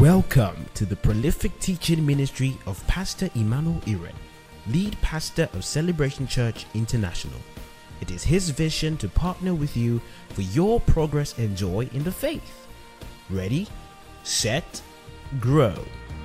Welcome to the prolific teaching ministry of Pastor Emmanuel Iren, lead pastor of Celebration Church International. It is his vision to partner with you for your progress and joy in the faith. Ready, set, grow.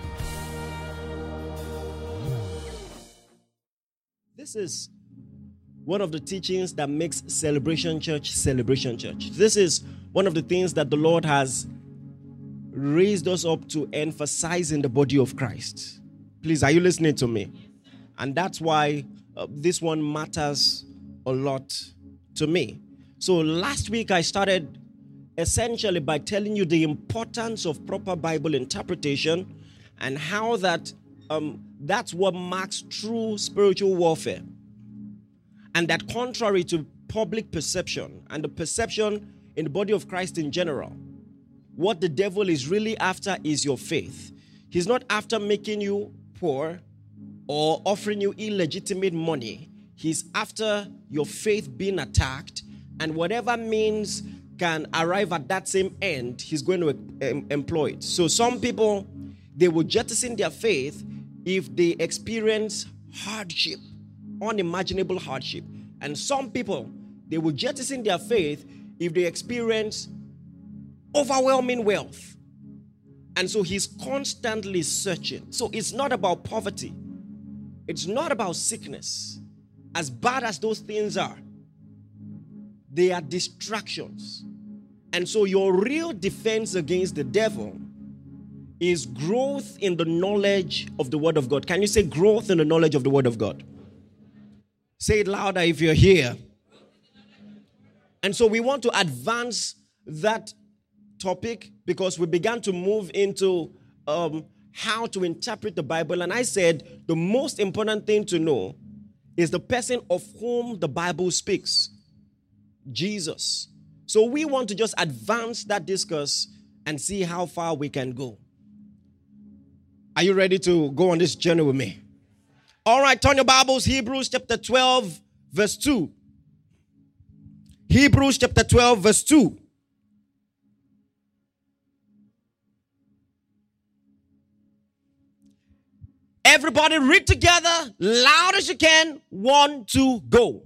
This is one of the teachings that makes Celebration Church Celebration Church. This is one of the things that the Lord has raised us up to emphasize in the body of Christ. Please, are you listening to me? And that's why this one matters a lot to me. So last week I started essentially by telling you the importance of proper Bible interpretation and how that's what marks true spiritual warfare. And that contrary to public perception and the perception in the body of Christ in general, what the devil is really after is your faith. He's not after making you poor or offering you illegitimate money. He's after your faith being attacked, and whatever means can arrive at that same end, he's going to employ it. So some people, they will jettison their faith if they experience hardship, unimaginable hardship. And some people, they will jettison their faith if they experience overwhelming wealth. And so he's constantly searching. So it's not about poverty. It's not about sickness. As bad as those things are, they are distractions. And so your real defense against the devil is growth in the knowledge of the Word of God. Can you say growth in the knowledge of the Word of God? Say it louder if you're here. And so we want to advance that topic because we began to move into how to interpret the Bible. And I said the most important thing to know is the person of whom the Bible speaks, Jesus. So we want to just advance that discourse and see how far we can go. Are you ready to go on this journey with me? All right, turn your Bibles, Hebrews chapter 12, verse 2. Hebrews chapter 12, verse 2. Everybody read together, loud as you can. 1, 2, go.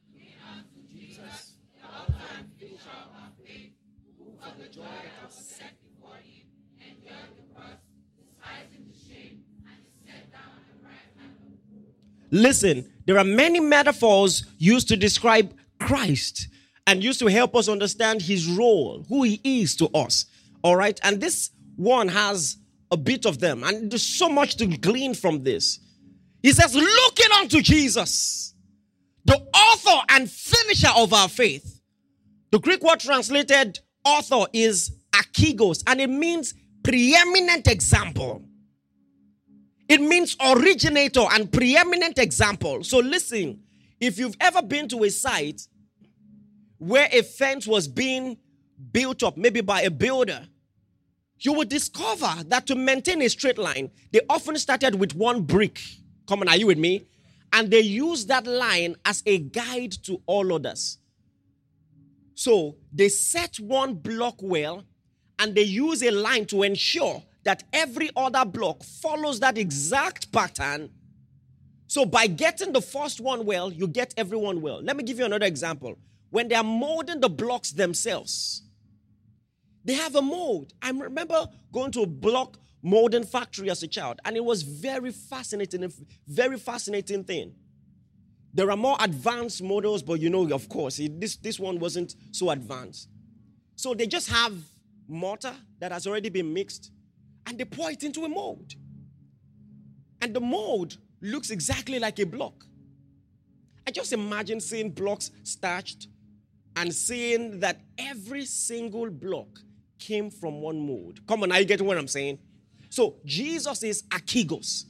Listen, there are many metaphors used to describe Christ and used to help us understand his role, who he is to us. All right? And this one has a bit of them. And there's so much to glean from this. He says, looking unto Jesus, the author and finisher of our faith. The Greek word translated author is akigos, and it means preeminent example. It means originator and preeminent example. So listen, if you've ever been to a site where a fence was being built up, maybe by a builder, you will discover that to maintain a straight line, they often started with one brick. Come on, are you with me? And they use that line as a guide to all others. So they set one block well, and they use a line to ensure that every other block follows that exact pattern. So by getting the first one well, you get everyone well. Let me give you another example. When they are molding the blocks themselves, they have a mold. I remember going to a block molding factory as a child, and it was very fascinating thing. There are more advanced models, but you know, of course, this one wasn't so advanced. So they just have mortar that has already been mixed, and they pour it into a mold. And the mold looks exactly like a block. I just imagine seeing blocks starched and seeing that every single block came from one mold. Come on, are you getting what I'm saying? So Jesus is akigos.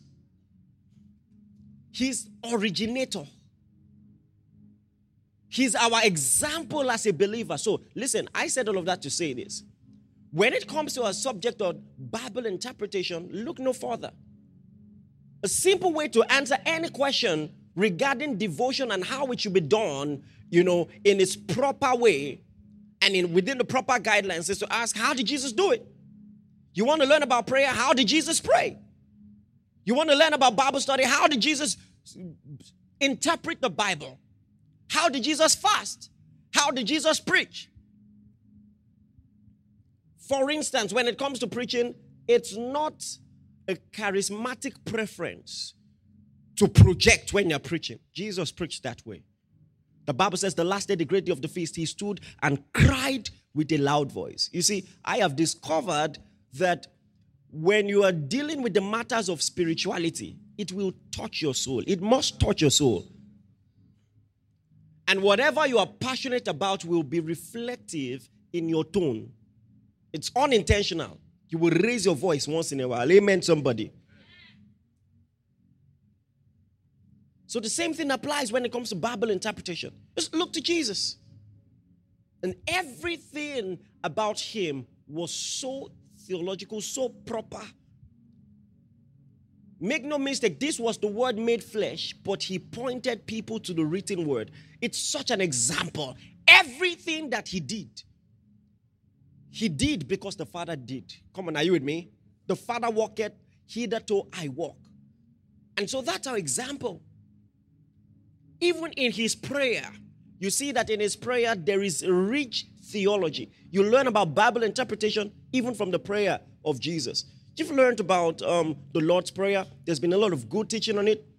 He's originator. He's our example as a believer. So listen, I said all of that to say this. When it comes to a subject of Bible interpretation, look no further. A simple way to answer any question regarding devotion and how it should be done, in its proper way and within the proper guidelines is to ask, how did Jesus do it? You want to learn about prayer? How did Jesus pray? You want to learn about Bible study? How did Jesus interpret the Bible? How did Jesus fast? How did Jesus preach? For instance, when it comes to preaching, it's not a charismatic preference to project when you're preaching. Jesus preached that way. The Bible says the last day, the great day of the feast, he stood and cried with a loud voice. You see, I have discovered that when you are dealing with the matters of spirituality, it will touch your soul. It must touch your soul. And whatever you are passionate about will be reflective in your tone. It's unintentional. You will raise your voice once in a while. Amen, somebody. So the same thing applies when it comes to Bible interpretation. Just look to Jesus. And everything about him was so theological, so proper. Make no mistake, this was the word made flesh, but he pointed people to the written word. It's such an example. Everything that he did because the Father did. Come on, are you with me? The Father walketh, hitherto I walk. And so that's our example. Even in his prayer, you see that in his prayer there is rich theology. You learn about Bible interpretation even from the prayer of Jesus. You've learned about the Lord's Prayer. There's been a lot of good teaching on it.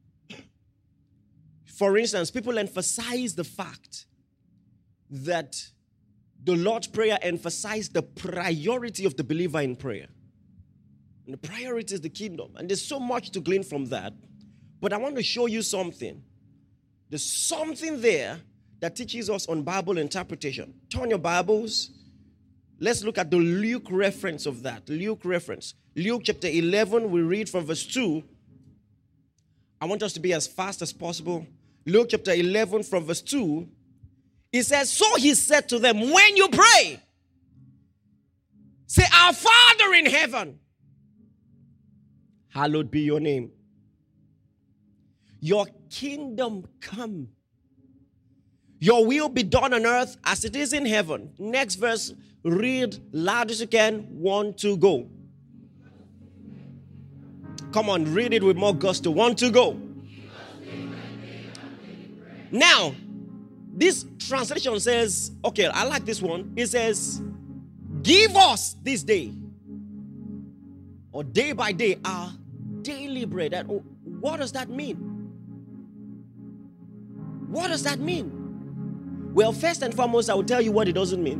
For instance, people emphasize the fact that the Lord's Prayer emphasized the priority of the believer in prayer. And the priority is the kingdom. And there's so much to glean from that. But I want to show you something. There's something there that teaches us on Bible interpretation. Turn your Bibles. Let's look at the Luke reference of that. Luke reference. Luke chapter 11, we read from verse 2. I want us to be as fast as possible. Luke chapter 11 from verse 2. He says, so he said to them, when you pray, say, our Father in heaven, hallowed be your name. Your kingdom come. Your will be done on earth as it is in heaven. Next verse, read loud as you can. 1, 2, go. Come on, read it with more gusto. 1, 2, go. Now, this translation says, okay, I like this one. It says, give us this day, or day by day, our daily bread. What does that mean? What does that mean? Well, first and foremost, I will tell you what it doesn't mean.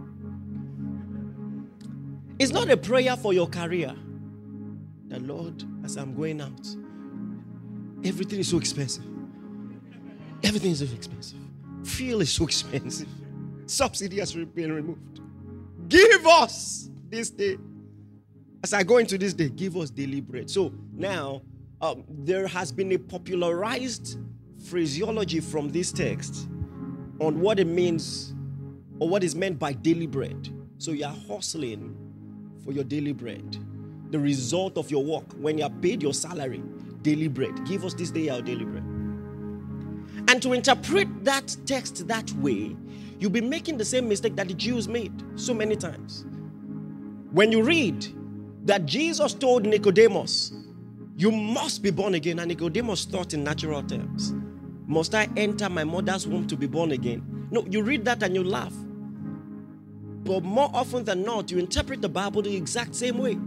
It's not a prayer for your career. The Lord, as I'm going out, everything is so expensive. Everything is so expensive. Fuel is so expensive. Subsidy has been removed. Give us this day. As I go into this day, give us daily bread. So now, there has been a popularized phraseology from this text on what it means or what is meant by daily bread. So you are hustling for your daily bread. The result of your work, when you are paid your salary, daily bread. Give us this day our daily bread. And to interpret that text that way, you'll be making the same mistake that the Jews made so many times. When you read that Jesus told Nicodemus, you must be born again, and Nicodemus thought in natural terms. Must I enter my mother's womb to be born again? No, you read that and you laugh. But more often than not, you interpret the Bible the exact same way.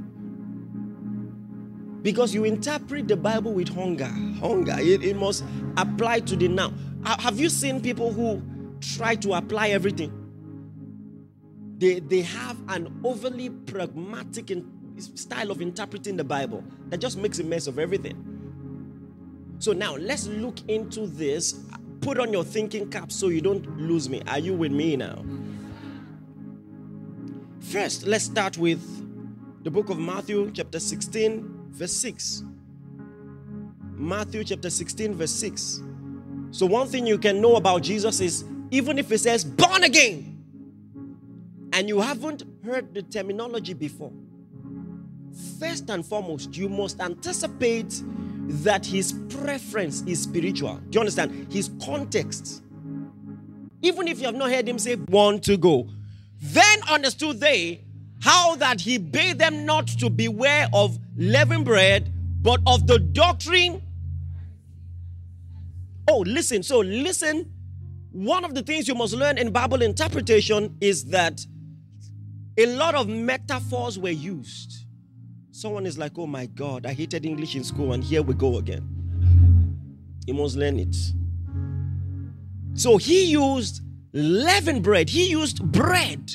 Because you interpret the Bible with hunger. Hunger, it must apply to the now. Have you seen people who try to apply everything? They have an overly pragmatic style of interpreting the Bible that just makes a mess of everything. So now, let's look into this. Put on your thinking cap so you don't lose me. Are you with me now? First, let's start with the book of Matthew, chapter 16, verse 6. Matthew, chapter 16, verse 6. So one thing you can know about Jesus is, even if it says, born again, and you haven't heard the terminology before, first and foremost, you must anticipate that his preference is spiritual. Do you understand? His context. Even if you have not heard him say, 1, 2, go. Then understood they how that he bade them not to beware of leavened bread, but of the doctrine. Oh, listen. So listen. One of the things you must learn in Bible interpretation is that a lot of metaphors were used. Someone is like, oh my God, I hated English in school and here we go again. You must learn it. So he used leavened bread. He used bread.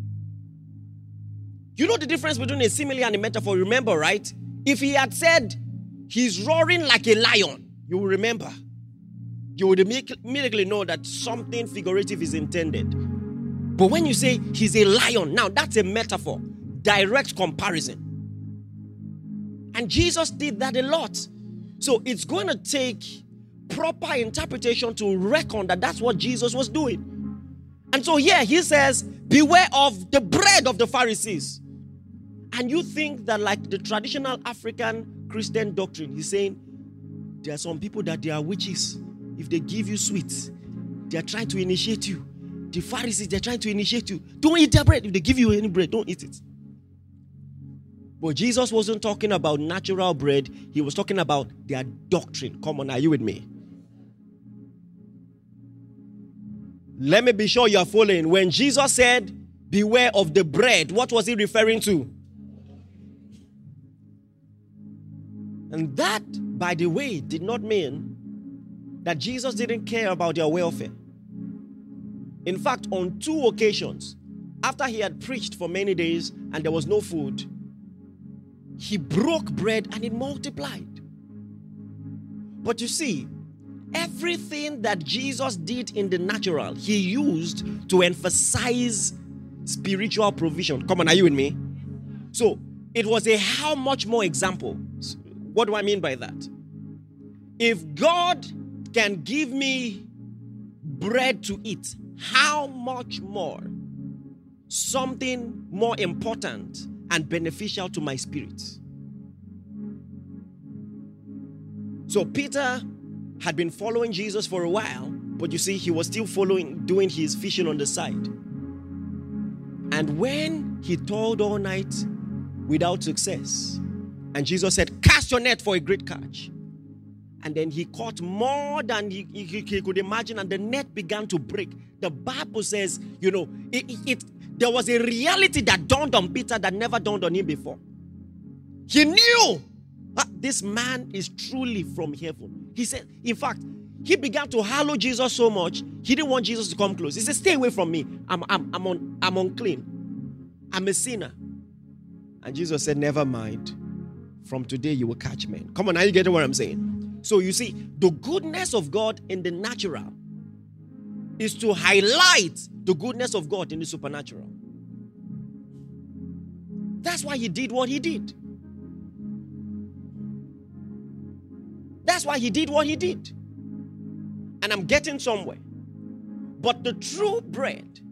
You know the difference between a simile and a metaphor, remember, right? If he had said he's roaring like a lion, you will remember. You would immediately know that something figurative is intended. But when you say he's a lion, now that's a metaphor, direct comparison. And Jesus did that a lot. So it's going to take proper interpretation to reckon that that's what Jesus was doing. And so here he says, beware of the bread of the Pharisees. And you think that like the traditional African Christian doctrine, he's saying there are some people that they are witches. If they give you sweets, they are trying to initiate you. The Pharisees, they're trying to initiate you. Don't eat their bread. If they give you any bread, don't eat it. But Jesus wasn't talking about natural bread. He was talking about their doctrine. Come on, are you with me? Let me be sure you are following. When Jesus said, beware of the bread, what was he referring to? And that, by the way, did not mean that Jesus didn't care about their welfare. In fact, on 2 occasions, after he had preached for many days and there was no food, he broke bread and it multiplied. But you see, everything that Jesus did in the natural, he used to emphasize spiritual provision. Come on, are you with me? So, it was a how much more example. What do I mean by that? If God can give me bread to eat, how much more something more important and beneficial to my spirit? So Peter had been following Jesus for a while, but you see, he was still doing his fishing on the side. And when he toiled all night without success, and Jesus said, cast your net for a great catch. And then he caught more than he could imagine, and the net began to break. The Bible says, you know, there was a reality that dawned on Peter that never dawned on him before. He knew this man is truly from heaven. He said, in fact, he began to hallow Jesus so much, he didn't want Jesus to come close. He said, stay away from me. I'm unclean. I'm a sinner. And Jesus said, never mind. From today you will catch men. Come on, now you get what I'm saying? So you see, the goodness of God in the natural is to highlight the goodness of God in the supernatural. That's why he did what he did. That's why he did what he did. And I'm getting somewhere. But the true bread,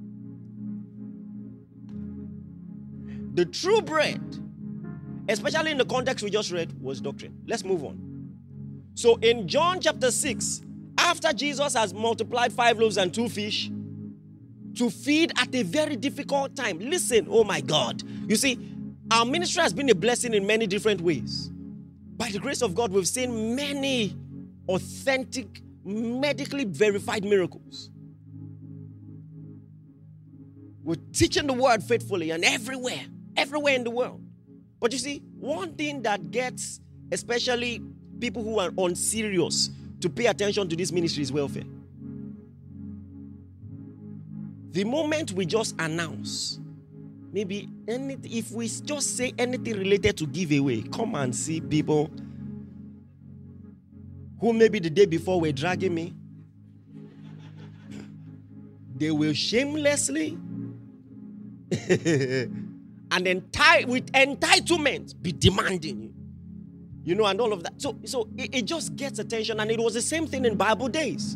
especially in the context we just read, was doctrine. Let's move on. So in John chapter 6, after Jesus has multiplied 5 loaves and 2 fish to feed at a very difficult time. Listen, oh my God. You see, our ministry has been a blessing in many different ways. By the grace of God, we've seen many authentic, medically verified miracles. We're teaching the word faithfully and everywhere in the world. But you see, one thing that gets especially people who are unserious to pay attention to this ministry is welfare. The moment we just announce, maybe if we just say anything related to giveaway, come and see people who maybe the day before were dragging me. They will shamelessly and with entitlement be demanding you. You know, and all of that. So it just gets attention. And it was the same thing in Bible days.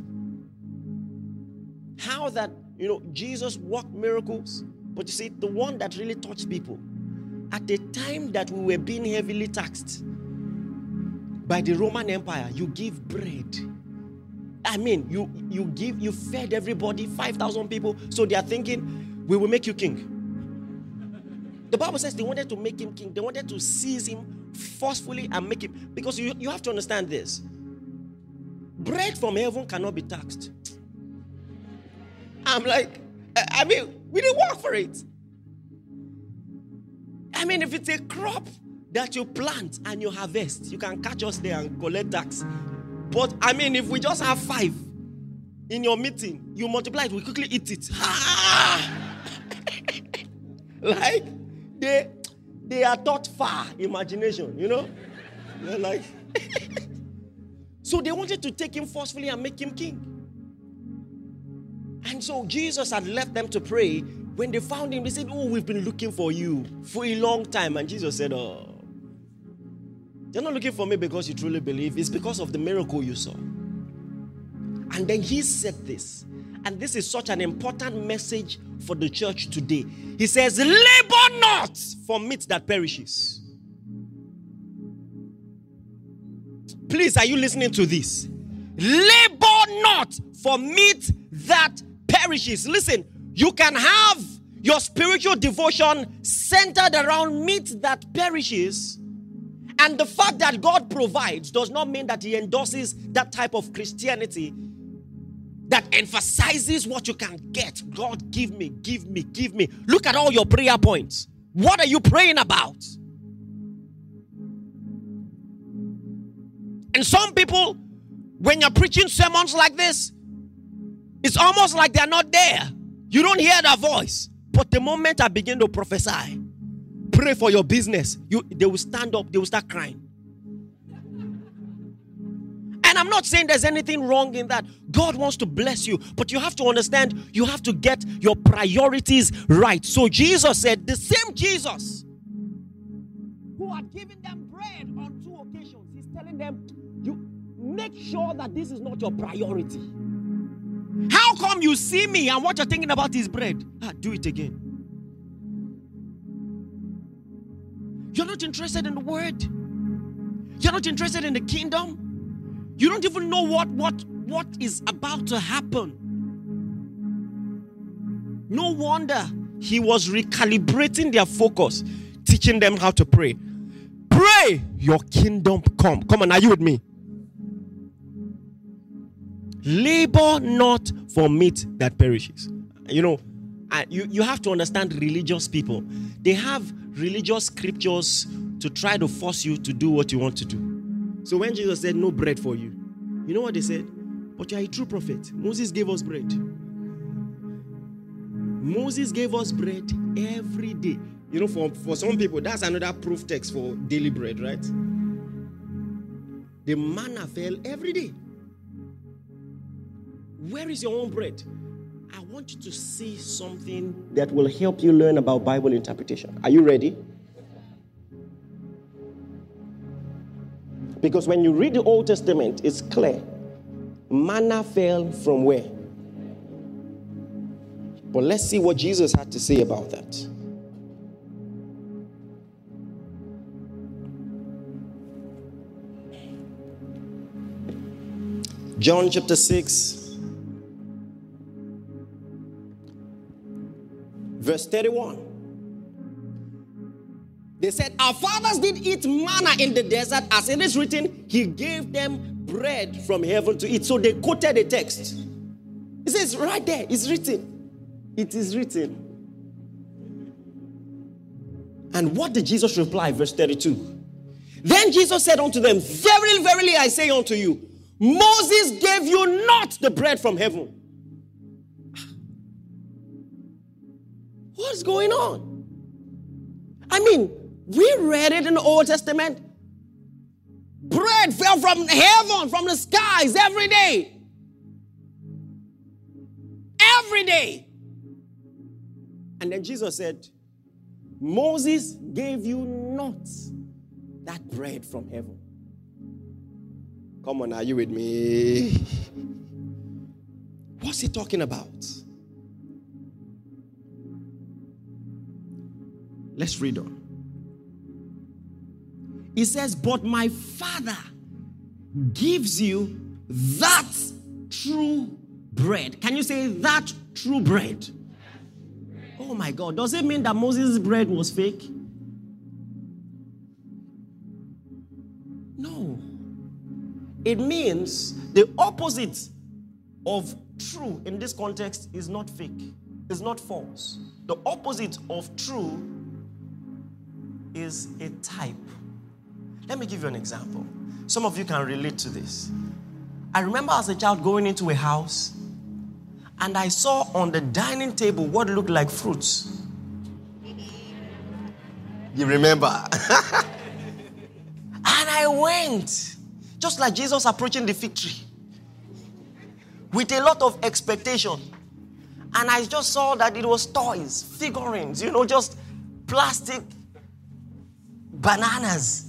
How that, you know, Jesus worked miracles. But you see, the one that really touched people, at the time that we were being heavily taxed by the Roman Empire, you give bread. I mean, you fed everybody, 5,000 people. So they are thinking, we will make you king. The Bible says they wanted to make him king. They wanted to seize him forcefully and make him. Because you have to understand this. Bread from heaven cannot be taxed. I'm like, we didn't work for it. If it's a crop that you plant and you harvest, you can catch us there and collect tax. But if we just have 5 in your meeting, you multiply it, we quickly eat it. Like, they are taught far imagination, They're like, so they wanted to take him forcefully and make him king. And so Jesus had left them to pray. When they found him, they said, "Oh, we've been looking for you for a long time." And Jesus said, "Oh, you're not looking for me because you truly believe. It's because of the miracle you saw." And then he said this. And this is such an important message for the church today. He says, "Labor not for meat that perishes." Please, are you listening to this? Labor not for meat that perishes. Listen, you can have your spiritual devotion centered around meat that perishes, and the fact that God provides does not mean that he endorses that type of Christianity that emphasizes what you can get. God, give me, give me, give me. Look at all your prayer points. What are you praying about? And some people, when you're preaching sermons like this, it's almost like they're not there. You don't hear their voice. But the moment I begin to prophesy, pray for your business, they will stand up, they will start crying. And I'm not saying there's anything wrong in that. God wants to bless you. But you have to understand, you have to get your priorities right. So Jesus said, the same Jesus who had given them bread on 2 occasions, he's telling them, you make sure that this is not your priority. How come you see me and what you're thinking about is bread? Do it again. You're not interested in the word. You're not interested in the kingdom. You don't even know what is about to happen. No wonder he was recalibrating their focus, teaching them how to pray. Pray, your kingdom come. Come on, are you with me? Labor not for meat that perishes. You have to understand religious people. They have religious scriptures to try to force you to do what you want to do. So when Jesus said no bread for you, you know what they said? But you are a true prophet. Moses gave us bread. Moses gave us bread every day. For some people, that's another proof text for daily bread, right? The manna fell every day. Where is your own bread? I want you to see something that will help you learn about Bible interpretation. Are you ready? Because when you read the Old Testament, it's clear. Manna fell from where? But let's see what Jesus had to say about that. John chapter 6. Verse 31. They said, our fathers did eat manna in the desert, as it is written, he gave them bread from heaven to eat. So they quoted the text. It says right there, it's written. It is written. And what did Jesus reply? Verse 32. Then Jesus said unto them, verily, verily, I say unto you, Moses gave you not the bread from heaven. What's going on? We read it in the Old Testament. Bread fell from heaven, from the skies every day. Every day. And then Jesus said, Moses gave you not that bread from heaven. Come on, are you with me? What's he talking about? Let's read on. He says, but my Father gives you that true bread. Can you say that true bread? Oh my God. Does it mean that Moses' bread was fake? No. It means the opposite of true in this context is not fake. It's not false. The opposite of true is a type. Let me give you an example. Some of you can relate to this. I remember as a child going into a house and I saw on the dining table what looked like fruits. You remember? And I went, just like Jesus approaching the fig tree, with a lot of expectation. And I just saw that it was toys, figurines, just plastic bananas.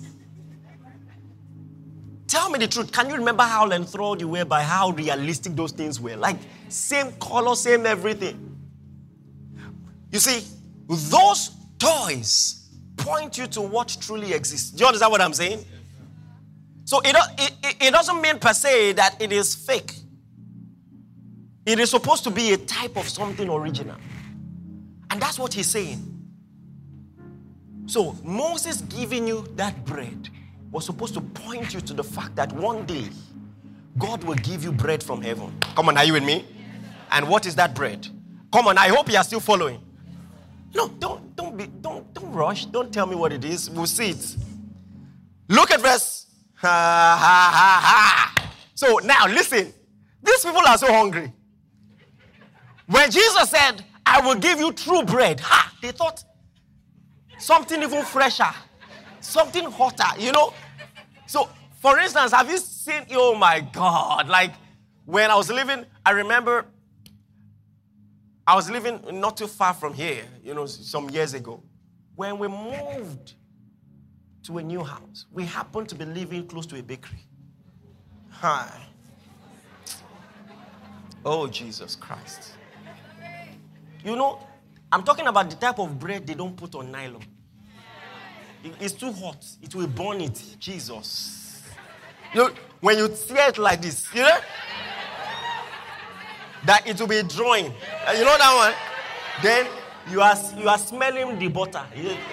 Tell me the truth. Can you remember how enthralled you were by how realistic those things were? Like, same color, same everything. You see, those toys point you to what truly exists. Do you understand what I'm saying? So it doesn't mean per se that it is fake. It is supposed to be a type of something original. And that's what he's saying. So Moses giving you that bread was supposed to point you to the fact that one day God will give you bread from heaven. Come on, are you with me? And what is that bread? Come on, I hope you are still following. No, don't rush. Don't tell me what it is. We'll see it. Look at verse. So now listen. These people are so hungry. When Jesus said, I will give you true bread, they thought something even fresher, something hotter, So, for instance, have you seen, oh my God, like when I was living, I remember I was living not too far from here, some years ago. When we moved to a new house, we happened to be living close to a bakery. Oh, Jesus Christ. I'm talking about the type of bread they don't put on nylon. It's too hot. It will burn it. Jesus. When you tear it like this, that it will be drawing. You know that one? Then you are smelling the butter.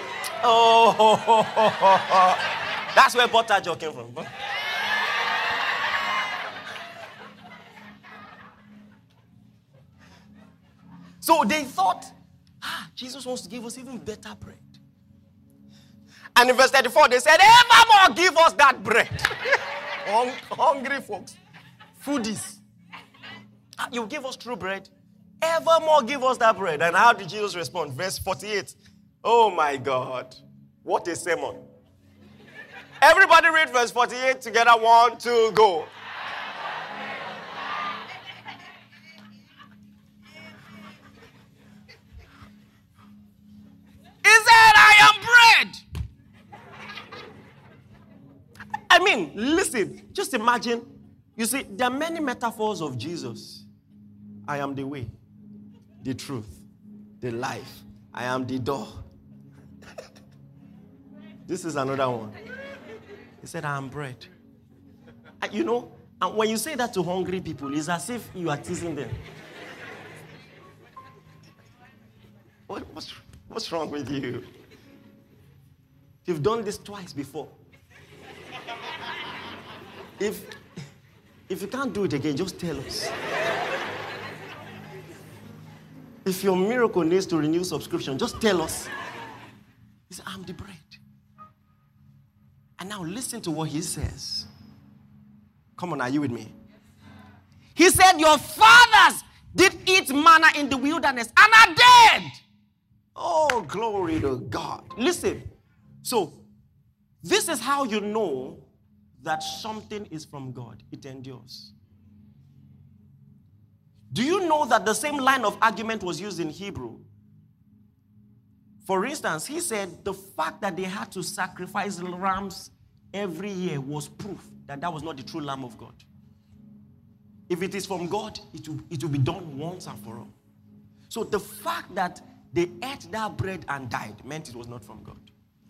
Oh, that's where butter jar came from. So they thought, Jesus wants to give us even better bread. And in verse 34, they said, evermore give us that bread. Hungry folks. Foodies. You give us true bread. Evermore give us that bread. And how did Jesus respond? Verse 48. Oh my God. What a sermon. Everybody read verse 48 together. 1, 2, go. He said, I am bread. I mean, listen, just imagine. You see, there are many metaphors of Jesus. I am the way, the truth, the life. I am the door. This is another one. He said, I am bread. And when you say that to hungry people, it's as if you are teasing them. What's wrong with you? You've done this twice before. If you can't do it again, just tell us. If your miracle needs to renew subscription, just tell us. He said, I'm the bread. And now listen to what he says. Come on, are you with me? He said, your fathers did eat manna in the wilderness and are dead. Oh, glory to God. Listen. So, this is how you know that something is from God. It endures. Do you know that the same line of argument was used in Hebrew? For instance, he said the fact that they had to sacrifice rams every year was proof that that was not the true Lamb of God. If it is from God, it will be done once and for all. So the fact that they ate that bread and died meant it was not from God.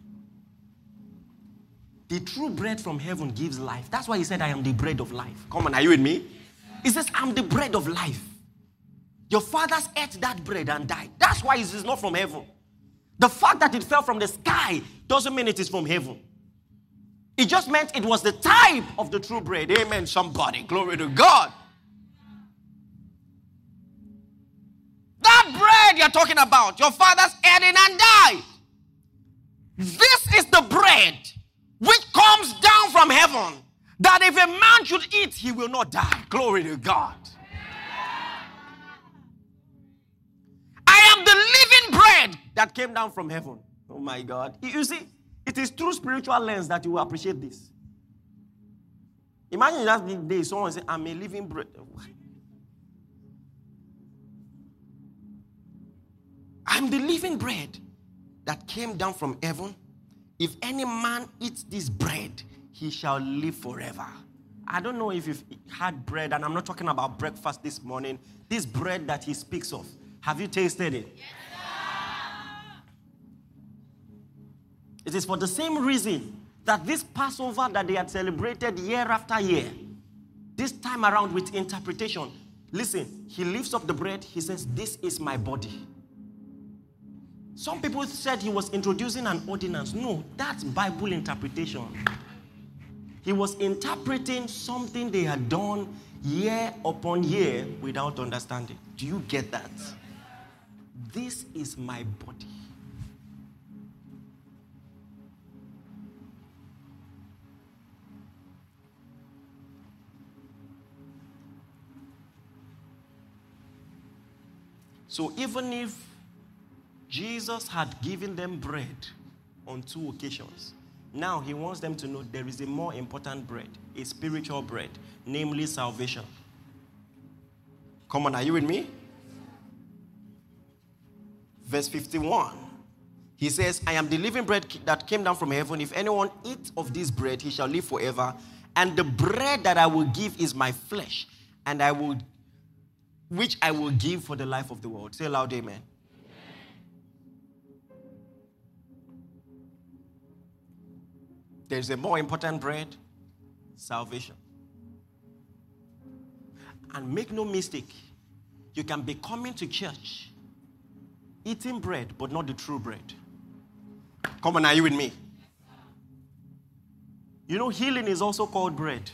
The true bread from heaven gives life. That's why he said, I am the bread of life. Come on, are you with me? He says, I'm the bread of life. Your fathers ate that bread and died. That's why it is not from heaven. The fact that it fell from the sky doesn't mean it is from heaven. It just meant it was the type of the true bread. Amen, somebody. Glory to God. That bread you're talking about, your fathers ate it and died. This is the bread which comes down from heaven, that if a man should eat, he will not die. Glory to God. I am the living bread that came down from heaven. Oh my God. You see, it is through spiritual lens that you will appreciate this. Imagine that day someone say, I'm a living bread. I'm the living bread that came down from heaven. If any man eats this bread, he shall live forever. I don't know if you've had bread, and I'm not talking about breakfast this morning. This bread that he speaks of, have you tasted it? Yes, sir. It is for the same reason that this Passover that they had celebrated year after year, this time around with interpretation. Listen, he lifts up the bread, he says, this is my body. Some people said he was introducing an ordinance. No, that's Bible interpretation. He was interpreting something they had done year upon year without understanding. Do you get that? This is my body. So even if Jesus had given them bread on 2 occasions, now he wants them to know there is a more important bread, a spiritual bread, namely salvation. Come on, are you with me? Verse 51. He says, I am the living bread that came down from heaven. If anyone eats of this bread, he shall live forever. And the bread that I will give is my flesh, and which I will give for the life of the world. Say loud, amen. There's a more important bread, salvation. And make no mistake, you can be coming to church, eating bread, but not the true bread. Come on, are you with me? You know, healing is also called bread.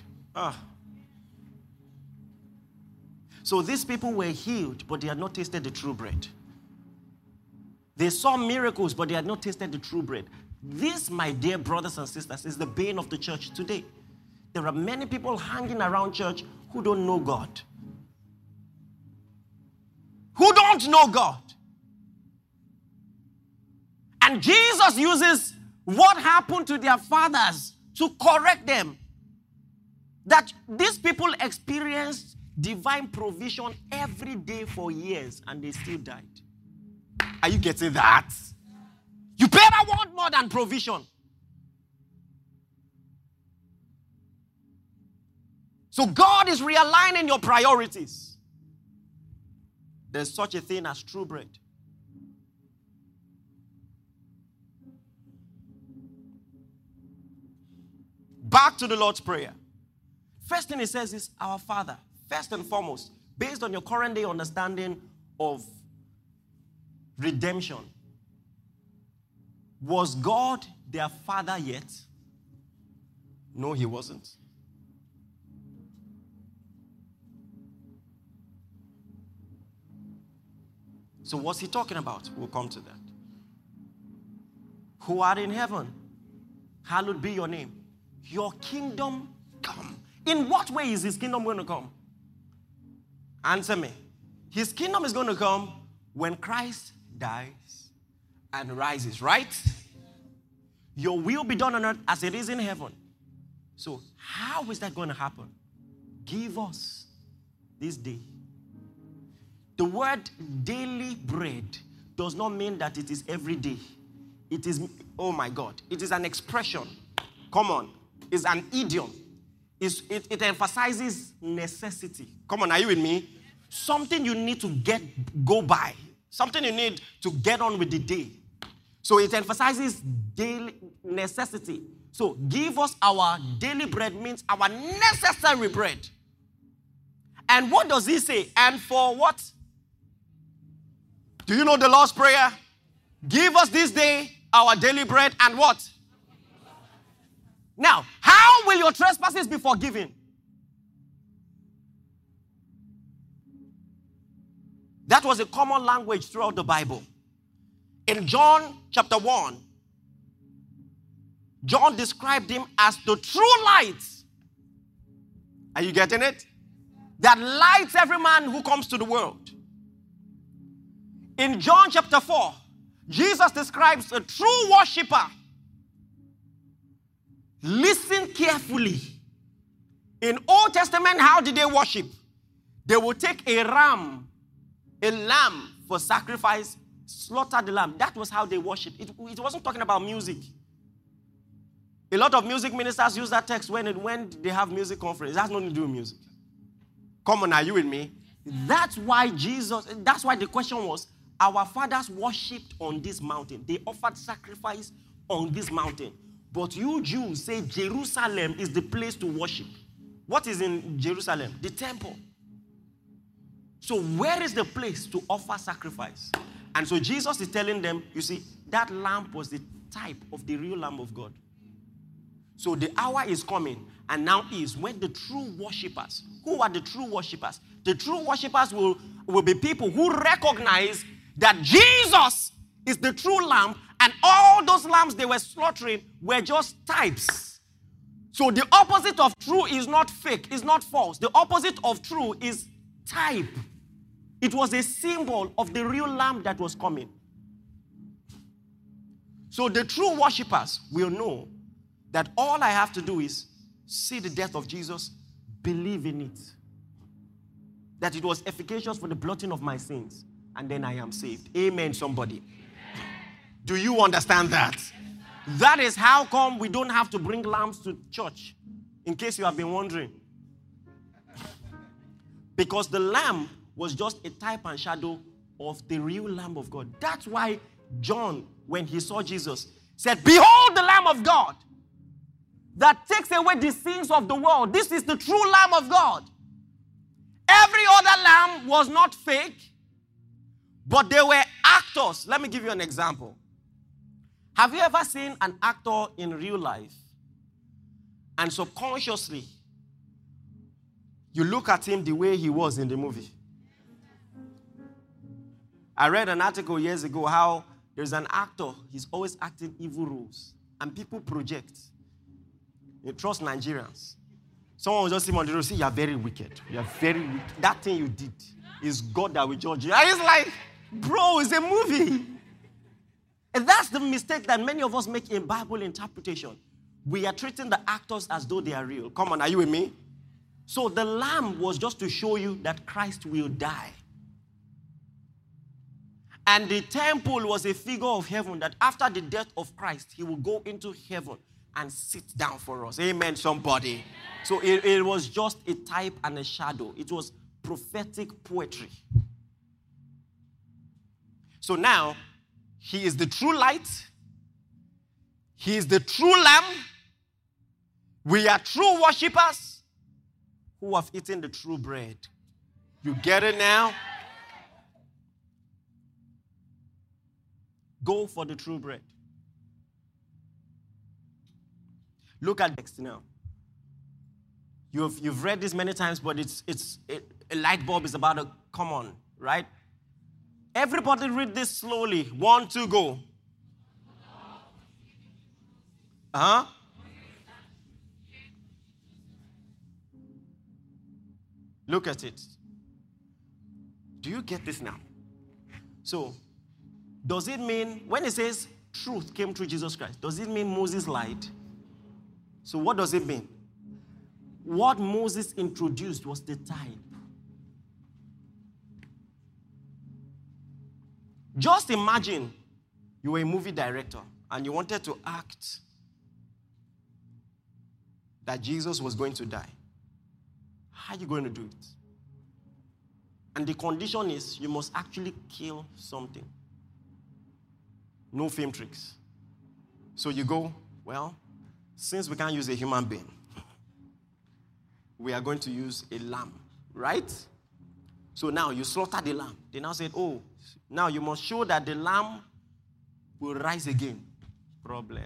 So these people were healed, but they had not tasted the true bread. They saw miracles, but they had not tasted the true bread. This, my dear brothers and sisters, is the bane of the church today. There are many people hanging around church who don't know God. Who don't know God. And Jesus uses what happened to their fathers to correct them. That these people experienced divine provision every day for years, and they still died. Are you getting that? You better want more than provision. So God is realigning your priorities. There's such a thing as true bread. Back to the Lord's Prayer. First thing it says is, our Father. First and foremost, based on your current day understanding of redemption, was God their father yet? No, he wasn't. So what's he talking about? We'll come to that. Who art in heaven, hallowed be your name. Your kingdom come. In what way is his kingdom going to come? Answer me. His kingdom is going to come when Christ dies and rises, right? Your will be done on earth as it is in heaven. So how is that going to happen? Give us this day. The word daily bread does not mean that it is every day. It is, oh my God, it is an expression. Come on. It's an idiom. It emphasizes necessity. Come on, are you with me? Something you need to go by. Something you need to get on with the day. So it emphasizes daily necessity. So give us our daily bread means our necessary bread. And what does he say? And for what? Do you know the Lord's Prayer? Give us this day our daily bread and what? Now, how will your trespasses be forgiven? That was a common language throughout the Bible. In John chapter 1, John described him as the true light. Are you getting it? That lights every man who comes to the world. In John chapter 4, Jesus describes a true worshiper. Listen carefully. In Old Testament, how did they worship? They would take a ram, a lamb for sacrifice, slaughter the lamb. That was how they worshiped. It wasn't talking about music. A lot of music ministers use that text when they have music conference. It has nothing to do with music. Come on, are you with me? That's why the question was, our fathers worshipped on this mountain. They offered sacrifice on this mountain. But you Jews say Jerusalem is the place to worship. What is in Jerusalem? The temple. So where is the place to offer sacrifice? And so Jesus is telling them, you see, that lamb was the type of the real Lamb of God. So the hour is coming, and now is when the true worshippers, who are the true worshippers? The true worshippers will be people who recognize that Jesus is the true lamb, and all those lambs they were slaughtering were just types. So the opposite of true is not fake, is not false. The opposite of true is type. It was a symbol of the real lamb that was coming. So the true worshippers will know that all I have to do is see the death of Jesus, believe in it. That it was efficacious for the blotting of my sins, and then I am saved. Amen, somebody. Do you understand that? That is how come we don't have to bring lambs to church, in case you have been wondering. Because the lamb was just a type and shadow of the real Lamb of God. That's why John, when he saw Jesus, said, "Behold the Lamb of God that takes away the sins of the world." This is the true Lamb of God. Every other lamb was not fake, but they were actors. Let me give you an example. Have you ever seen an actor in real life and subconsciously you look at him the way he was in the movie? I read an article years ago how there's an actor, he's always acting evil roles, and people project. They trust Nigerians. Someone will just see him on the road, say, "You are very wicked. You are very wicked. That thing you did is God that will judge you." And it's like, bro, it's a movie. And that's the mistake that many of us make in Bible interpretation. We are treating the actors as though they are real. Come on, are you with me? So the lamb was just to show you that Christ will die. And the temple was a figure of heaven, that after the death of Christ, he will go into heaven and sit down for us. Amen, somebody. So it was just a type and a shadow. It was prophetic poetry. So now, he is the true light. He is the true lamb. We are true worshippers who have eaten the true bread. You get it now? Go for the true bread. Look at next now. You've read this many times, but a light bulb is about to come on, right? Everybody read this slowly. 1, 2, go. Look at it. Do you get this now? So, does it mean, when it says truth came through Jesus Christ, does it mean Moses lied? So what does it mean? What Moses introduced was the type. Just imagine you were a movie director and you wanted to act that Jesus was going to die. How are you going to do it? And the condition is you must actually kill something. No film tricks. So you go, well, since we can't use a human being, we are going to use a lamb, right? So now you slaughter the lamb. They now said, oh, Now you must show that the lamb will rise again. Problem.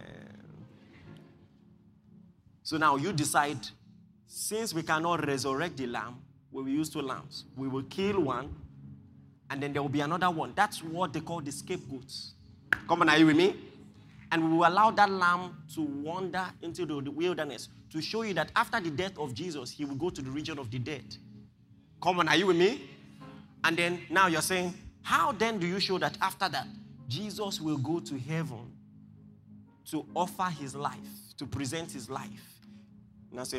So now you decide, since we cannot resurrect the lamb, we will use 2 lambs. We will kill one, and then there will be another one. That's what they call the scapegoats. Come on, are you with me? And we will allow that lamb to wander into the wilderness to show you that after the death of Jesus, he will go to the region of the dead. Come on, are you with me? And then now you're saying, how then do you show that after that, Jesus will go to heaven to offer his life, to present his life? And I say,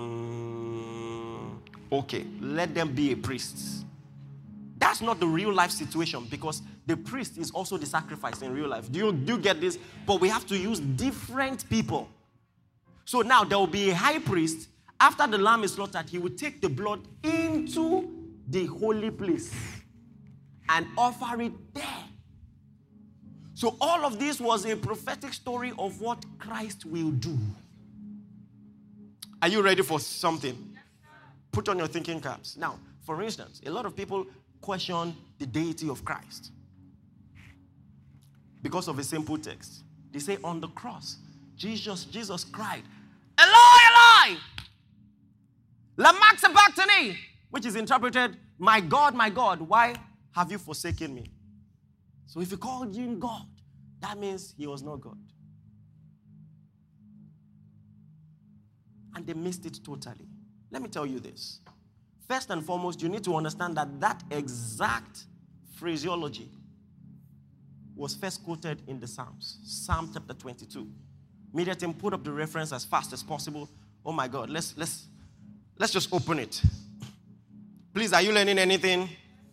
okay, let them be a priest. That's not the real life situation, because the priest is also the sacrifice in real life. Do you get this? But we have to use different people. So now there will be a high priest. After the lamb is slaughtered, he will take the blood into the holy place and offer it there. So all of this was a prophetic story of what Christ will do. Are you ready for something? Put on your thinking caps. Now, for instance, a lot of people question the deity of Christ because of a simple text. They say on the cross, Jesus cried, Eloi, Eloi, lama sabachthani, which is interpreted, my God, why have you forsaken me? So if you called him God, that means he was not God. And they missed it totally. Let me tell you this. First and foremost, you need to understand that that exact phraseology was first quoted in the Psalms. Psalm chapter 22. Media team, put up the reference as fast as possible. Oh my God, let's just open it. Please, are you learning anything?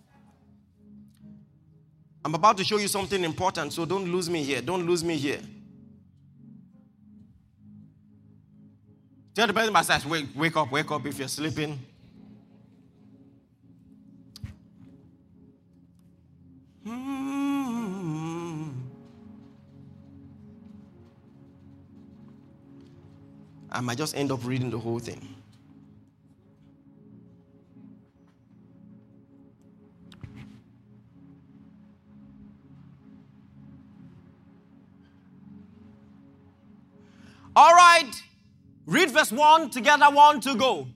I'm about to show you something important, so don't lose me here. Don't lose me here. Tell the person by side, wake up if you're sleeping. I might just end up reading the whole thing. All right. Read verse 1 together. 1, 2, go.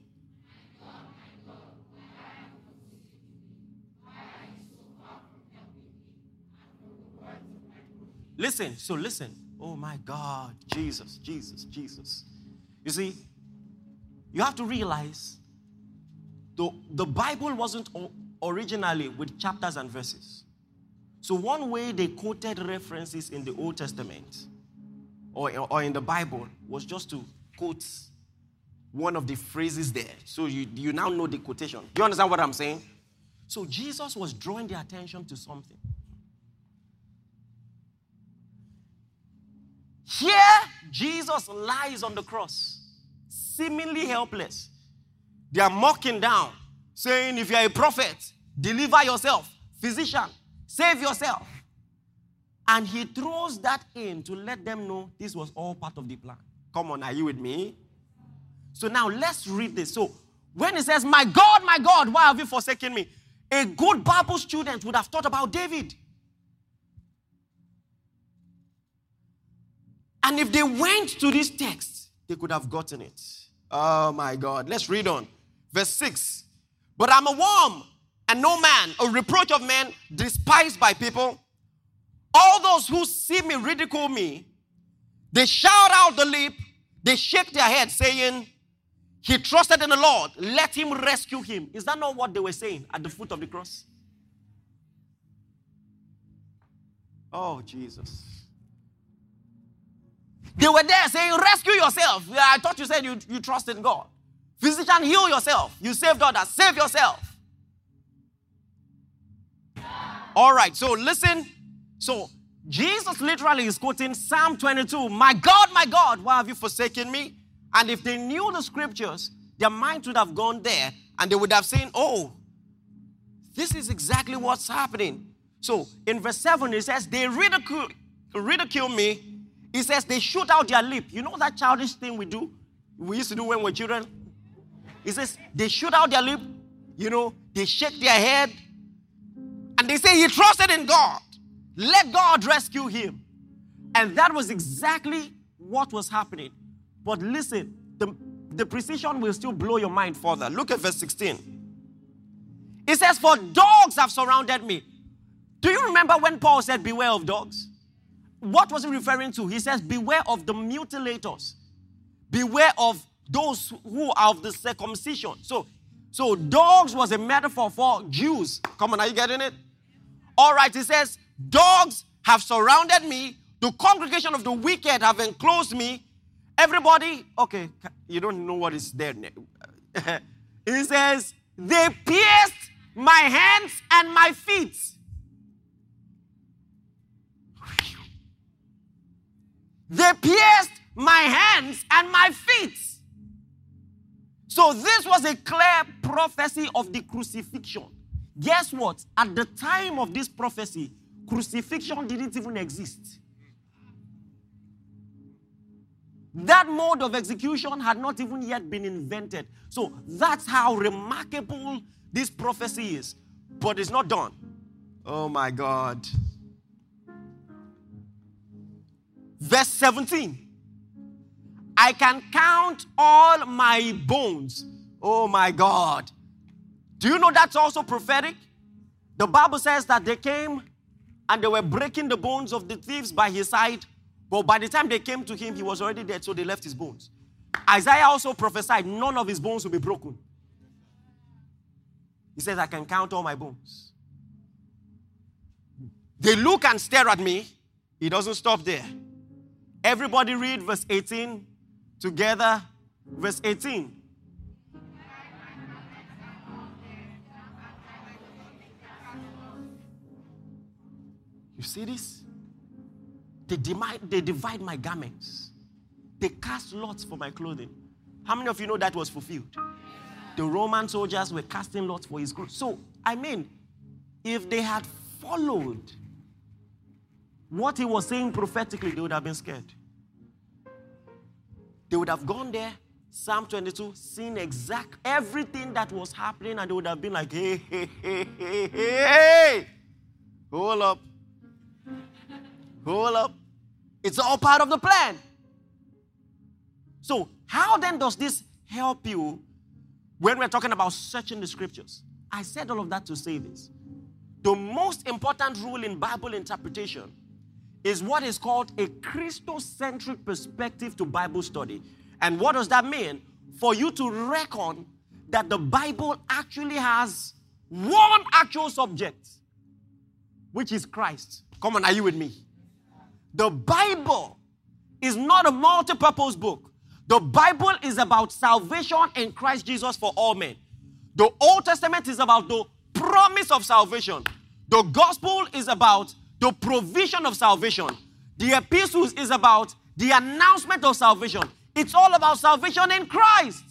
Listen. So listen. Oh my God. Jesus. You see, you have to realize the Bible wasn't originally with chapters and verses. So one way they quoted references in the Old Testament or in the Bible was just to quote one of the phrases there. So you now know the quotation. Do you understand what I'm saying? So Jesus was drawing their attention to something. Here, Jesus lies on the cross, seemingly helpless. They are mocking down, saying, if you are a prophet, deliver yourself. Physician, save yourself. And he throws that in to let them know this was all part of the plan. Come on, are you with me? So now let's read this. So when it says, my God, why have you forsaken me? A good Bible student would have thought about David. And if they went to this text, they could have gotten it. Oh my God. Let's read on. Verse 6. But I'm a worm and no man, a reproach of men, despised by people. All those who see me ridicule me. They shout out the lip. They shake their head saying, he trusted in the Lord. Let him rescue him. Is that not what they were saying at the foot of the cross? Oh, Jesus. They were there saying, rescue yourself. I thought you said you trust in God. Physician, heal yourself. You saved others. Save yourself. All right, so listen. So Jesus literally is quoting Psalm 22. My God, why have you forsaken me? And if they knew the scriptures, their minds would have gone there and they would have seen, oh, this is exactly what's happening. So in verse 7, it says, they ridicule me. It says they shoot out their lip. You know that childish thing we used to do when we were children? It says they shoot out their lip, they shake their head, And they say he trusted in God. Let God rescue him. And that was exactly what was happening. But listen, the precision will still blow your mind further. Look at verse 16. It says, for dogs have surrounded me. Do you remember when Paul said, beware of dogs? What was he referring to? He says, beware of the mutilators. Beware of those who are of the circumcision. So dogs was a metaphor for Jews. Come on, are you getting it? All right, he says, dogs have surrounded me. The congregation of the wicked have enclosed me. Everybody, okay, you don't know what is there. He says, they pierced my hands and my feet. They pierced my hands and my feet. So this was a clear prophecy of the crucifixion. Guess what? At the time of this prophecy, crucifixion didn't even exist. That mode of execution had not even yet been invented. So that's how remarkable this prophecy is. But it's not done. Oh my God. Verse 17. I can count all my bones. Oh my God. Do you know that's also prophetic? The Bible says that they came and they were breaking the bones of the thieves by his side. But by the time they came to him, he was already dead, so they left his bones. Isaiah also prophesied none of his bones will be broken. He says, I can count all my bones. They look and stare at me. He doesn't stop there. Everybody read verse 18 together. Verse 18. You see this? They divide my garments. They cast lots for my clothing. How many of you know that was fulfilled? The Roman soldiers were casting lots for his clothes. So, I mean, if they had followed what he was saying prophetically, they would have been scared. They would have gone there, Psalm 22, seen exact everything that was happening, and they would have been like, hey, hey, hey, hey, hey, hold up. Hold up. It's all part of the plan. So, how then does this help you when we're talking about searching the scriptures? I said all of that to say this. The most important rule in Bible interpretation is what is called a Christocentric perspective to Bible study. And what does that mean? For you to reckon that the Bible actually has one actual subject, which is Christ. Come on, are you with me? The Bible is not a multi-purpose book. The Bible is about salvation in Christ Jesus for all men. The Old Testament is about the promise of salvation. The gospel is about the provision of salvation. The epistles is about the announcement of salvation. It's all about salvation in Christ.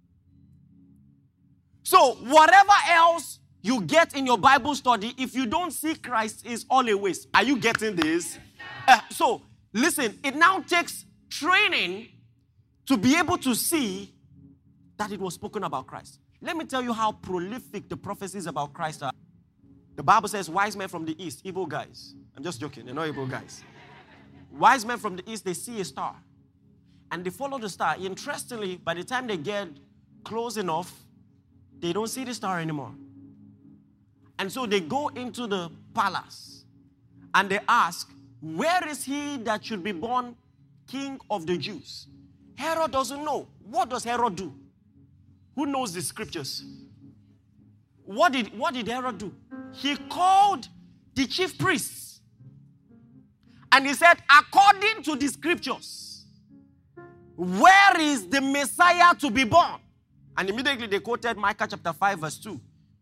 So whatever else you get in your Bible study, if you don't see Christ, is all a waste. Are you getting this? So, listen, it now takes training to be able to see that it was spoken about Christ. Let me tell you how prolific the prophecies about Christ are. The Bible says wise men from the east, evil guys. I'm just joking, they're not evil guys. Wise men from the east, they see a star. And they follow the star. Interestingly, by the time they get close enough, they don't see the star anymore. And so they go into the palace and they ask, where is he that should be born king of the Jews? Herod doesn't know. What does Herod do? Who knows the scriptures? What did Herod do? He called the chief priests. And he said, according to the scriptures, where is the Messiah to be born? And immediately they quoted Micah chapter 5 verse 2.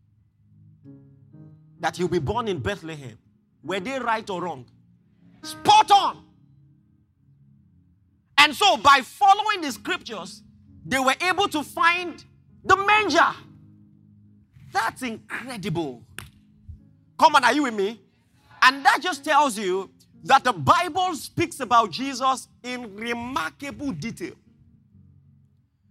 That he'll be born in Bethlehem. Were they right or wrong? Spot on. And so by following the scriptures, they were able to find the manger. That's incredible. Come on, are you with me? And that just tells you that the Bible speaks about Jesus in remarkable detail.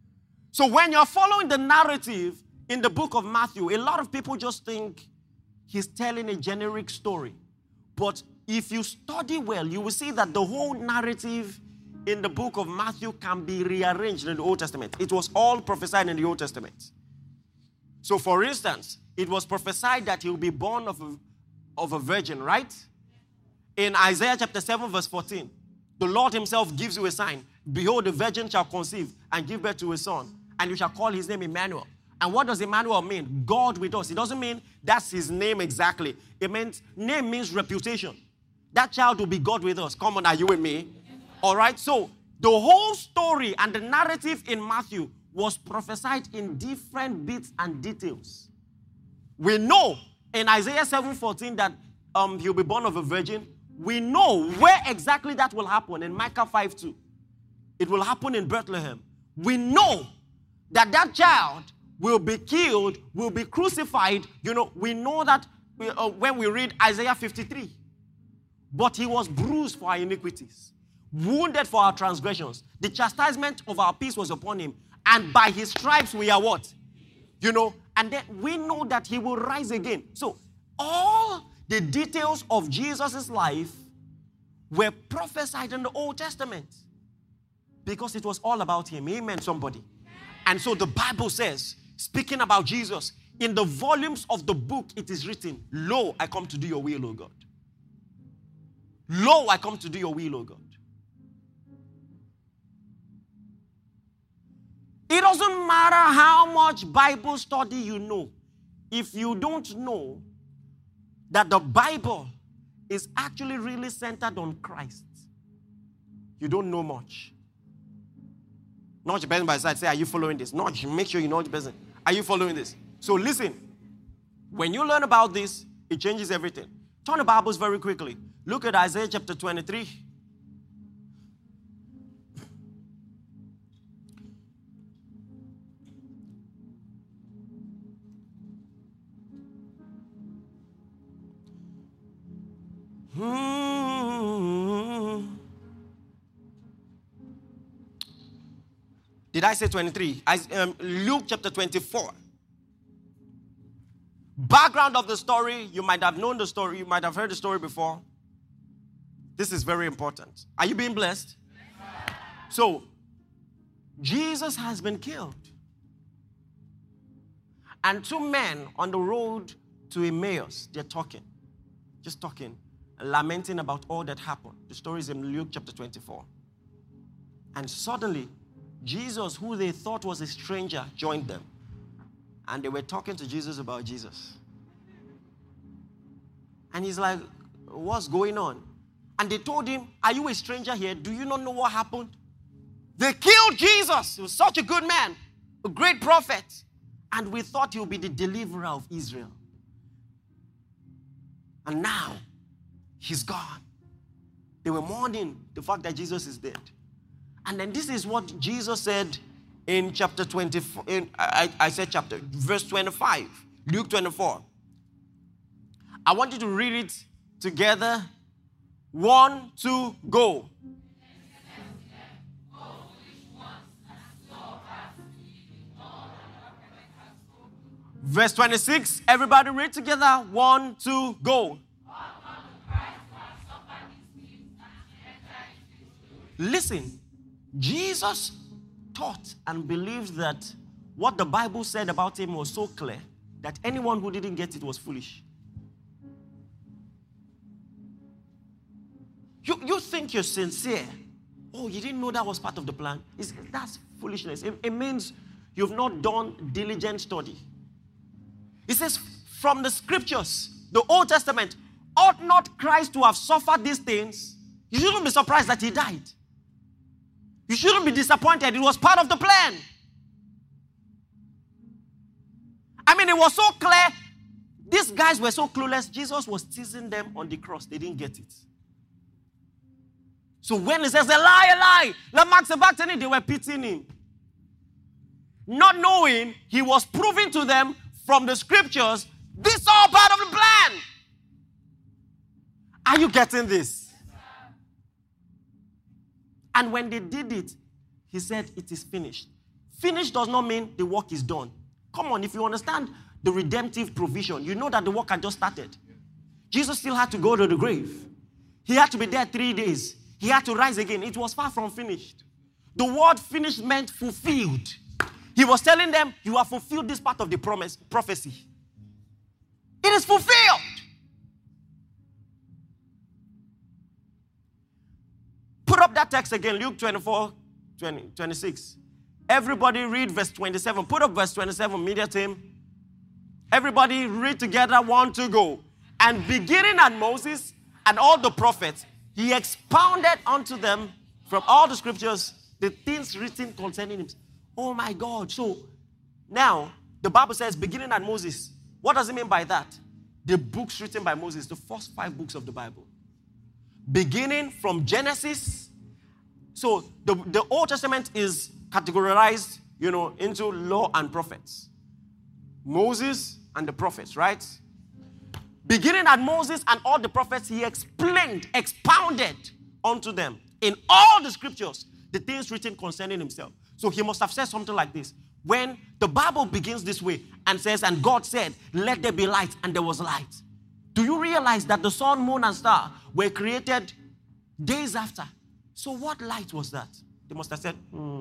So when you're following the narrative in the book of Matthew, a lot of people just think he's telling a generic story. But if you study well, you will see that the whole narrative in the book of Matthew can be rearranged in the Old Testament. It was all prophesied in the Old Testament. So, for instance, it was prophesied that he will be born of a virgin, right? In Isaiah chapter 7, verse 14, the Lord himself gives you a sign. Behold, the virgin shall conceive and give birth to a son, and you shall call his name Emmanuel. And what does Emmanuel mean? God with us. It doesn't mean that's his name exactly. It means, name means reputation. That child will be God with us. Come on, are you with me? All right, so the whole story and the narrative in Matthew was prophesied in different bits and details. We know in Isaiah 7:14 that he'll be born of a virgin. We know where exactly that will happen in Micah 5:2. It will happen in Bethlehem. We know that that child will be killed, will be crucified. You know, we know that when we read Isaiah 53. But he was bruised for our iniquities, wounded for our transgressions. The chastisement of our peace was upon him. And by his stripes we are what? You know, and then we know that he will rise again. So all the details of Jesus' life were prophesied in the Old Testament because it was all about him. Amen, somebody. And so the Bible says, speaking about Jesus, in the volumes of the book it is written, Lo, I come to do your will, O God. Lo, I come to do your will, O God. It doesn't matter how much Bible study you know. If you don't know that the Bible is actually really centered on Christ, you don't know much. Nudge the person by the side, say, are you following this? Nudge, make sure you know the person. Are you following this? So listen, when you learn about this, it changes everything. Turn the Bibles very quickly. Look at Isaiah chapter 23. Did I say 23? Luke chapter 24. Background of the story, you might have known the story, you might have heard the story before. This is very important. Are you being blessed? So, Jesus has been killed. And two men on the road to Emmaus, they're talking. Just talking, lamenting about all that happened. The story is in Luke chapter 24. And suddenly, Jesus, who they thought was a stranger, joined them. And they were talking to Jesus about Jesus. And he's like, what's going on? And they told him, are you a stranger here? Do you not know what happened? They killed Jesus. He was such a good man, a great prophet. And we thought he would be the deliverer of Israel. And now, he's gone. They were mourning the fact that Jesus is dead. And then this is what Jesus said in chapter 24. I said chapter, verse 25. Luke 24. I want you to read it together. 1, 2, go. Verse 26. Everybody read together. 1, 2, go. Listen. Jesus taught and believed that what the Bible said about him was so clear that anyone who didn't get it was foolish. You think you're sincere. Oh, you didn't know that was part of the plan. That's foolishness. It means you've not done diligent study. It says, from the scriptures, the Old Testament, ought not Christ to have suffered these things? You shouldn't be surprised that he died. You shouldn't be disappointed. It was part of the plan. I mean, it was so clear. These guys were so clueless. Jesus was teasing them on the cross. They didn't get it. So when he says, a lie, Lamak Sabachthani, they were pitying him. Not knowing he was proving to them from the scriptures, this is all part of the plan. Are you getting this? And when they did it, he said, it is finished. Finished does not mean the work is done. Come on, if you understand the redemptive provision, you know that the work had just started. Jesus still had to go to the grave. He had to be there 3 days. He had to rise again. It was far from finished. The word finished meant fulfilled. He was telling them, you have fulfilled this part of the prophecy. It is fulfilled. Put up that text again, Luke 24:26. Everybody read verse 27. Put up verse 27, media team. Everybody read together, 1, 2, go. And beginning at Moses and all the prophets, he expounded unto them from all the scriptures the things written concerning him. Oh my God. So now the Bible says beginning at Moses. What does it mean by that? The books written by Moses, the first 5 books of the Bible. Beginning from Genesis. So the Old Testament is categorized, into law and prophets. Moses and the prophets, right? Beginning at Moses and all the prophets, he expounded unto them in all the scriptures the things written concerning himself. So he must have said something like this. When the Bible begins this way and says, and God said, let there be light, and there was light. Do you realize that the sun, moon, and star were created days after? So what light was that? They must have said,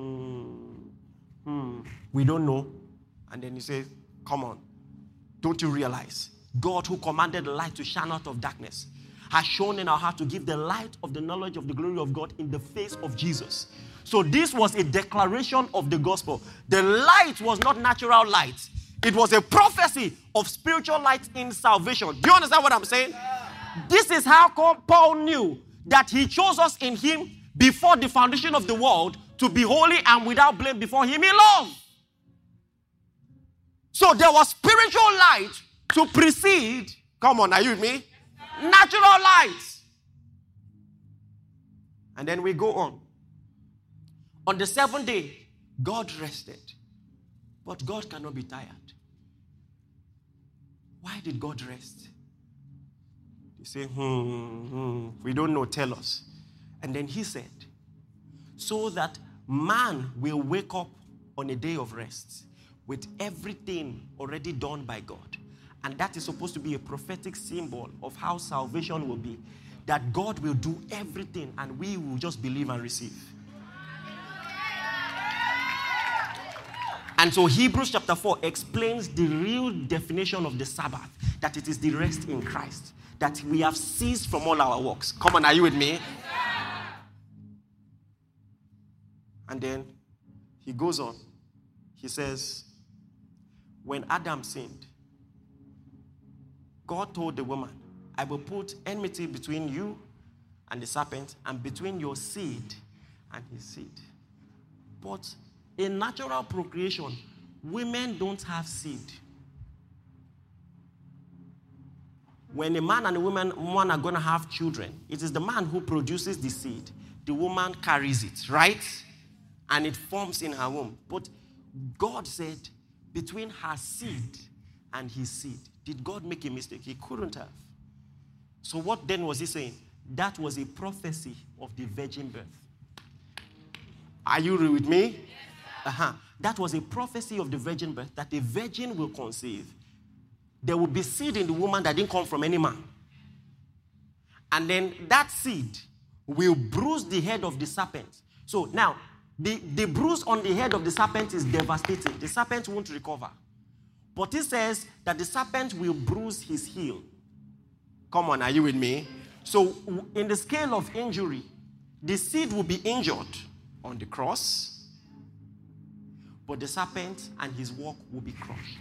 we don't know. And then he says, come on. Don't you realize? God, who commanded the light to shine out of darkness, has shown in our heart to give the light of the knowledge of the glory of God in the face of Jesus. So this was a declaration of the gospel. The light was not natural light. It was a prophecy of spiritual light in salvation. Do you understand what I'm saying? This is how Paul knew that he chose us in him before the foundation of the world to be holy and without blame before him alone. So there was spiritual light to precede, come on, are you with me? Natural light. And then we go on. On the 7th day, God rested. But God cannot be tired. Why did God rest? You say, we don't know, tell us. And then he said, so that man will wake up on a day of rest with everything already done by God. And that is supposed to be a prophetic symbol of how salvation will be. That God will do everything and we will just believe and receive. And so Hebrews chapter 4 explains the real definition of the Sabbath. That it is the rest in Christ. That we have ceased from all our works. Come on, are you with me? And then he goes on. He says, when Adam sinned, God told the woman, I will put enmity between you and the serpent and between your seed and his seed. But in natural procreation, women don't have seed. When a man and a woman are going to have children, it is the man who produces the seed. The woman carries it, right? And it forms in her womb. But God said, between her seed and his seed. Did God make a mistake? He couldn't have. So what then was he saying? That was a prophecy of the virgin birth. Are you with me? Yes, that was a prophecy of the virgin birth, that a virgin will conceive. There will be seed in the woman that didn't come from any man. And then that seed will bruise the head of the serpent. So now, the bruise on the head of the serpent is devastating. The serpent won't recover. But it says that the serpent will bruise his heel. Come on, are you with me? So in the scale of injury, the seed will be injured on the cross, but the serpent and his work will be crushed.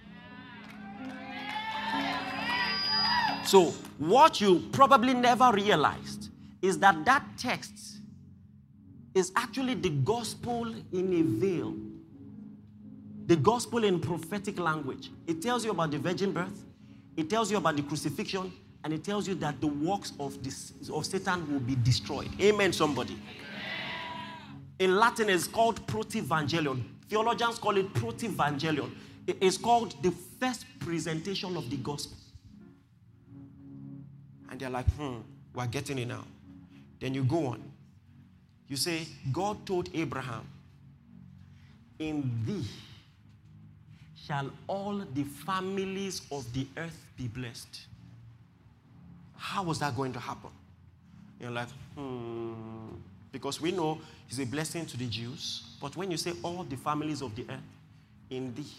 So what you probably never realized is that that text is actually the gospel in a veil. The gospel in prophetic language. It tells you about the virgin birth. It tells you about the crucifixion. And it tells you that the works of Satan will be destroyed. Amen, somebody. In Latin, it's called protevangelion. Theologians call it protevangelion. It's called the first presentation of the gospel. And they're like, we're getting it now. Then you go on. You say, God told Abraham, in thee shall all the families of the earth be blessed. How was that going to happen? You're like, because we know it's a blessing to the Jews. But when you say all the families of the earth in thee,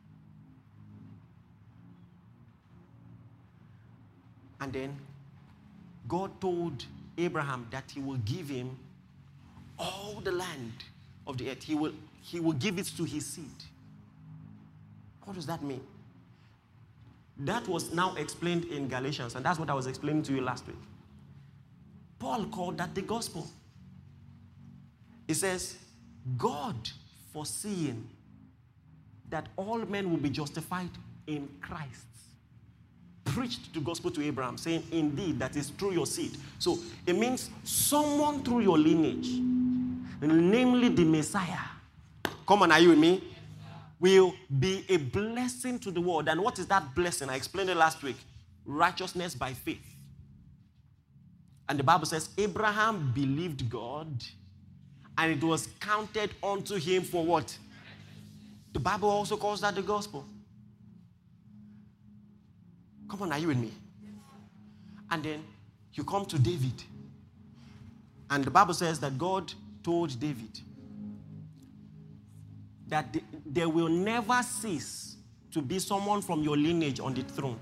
and then God told Abraham that he will give him all the land of the earth. He will give it to his seed. What does that mean? That was now explained in Galatians, and that's what I was explaining to you last week. Paul called that the gospel. He says, God foreseeing that all men will be justified in Christ, preached the gospel to Abraham, saying, indeed, that is through your seed. So it means someone through your lineage, namely the Messiah, come on, are you with me? Will be a blessing to the world. And what is that blessing? I explained it last week. Righteousness by faith. And the Bible says, Abraham believed God, and it was counted unto him for what? The Bible also calls that the gospel. Come on, are you with me? And then you come to David. And the Bible says that God told David that there will never cease to be someone from your lineage on the throne.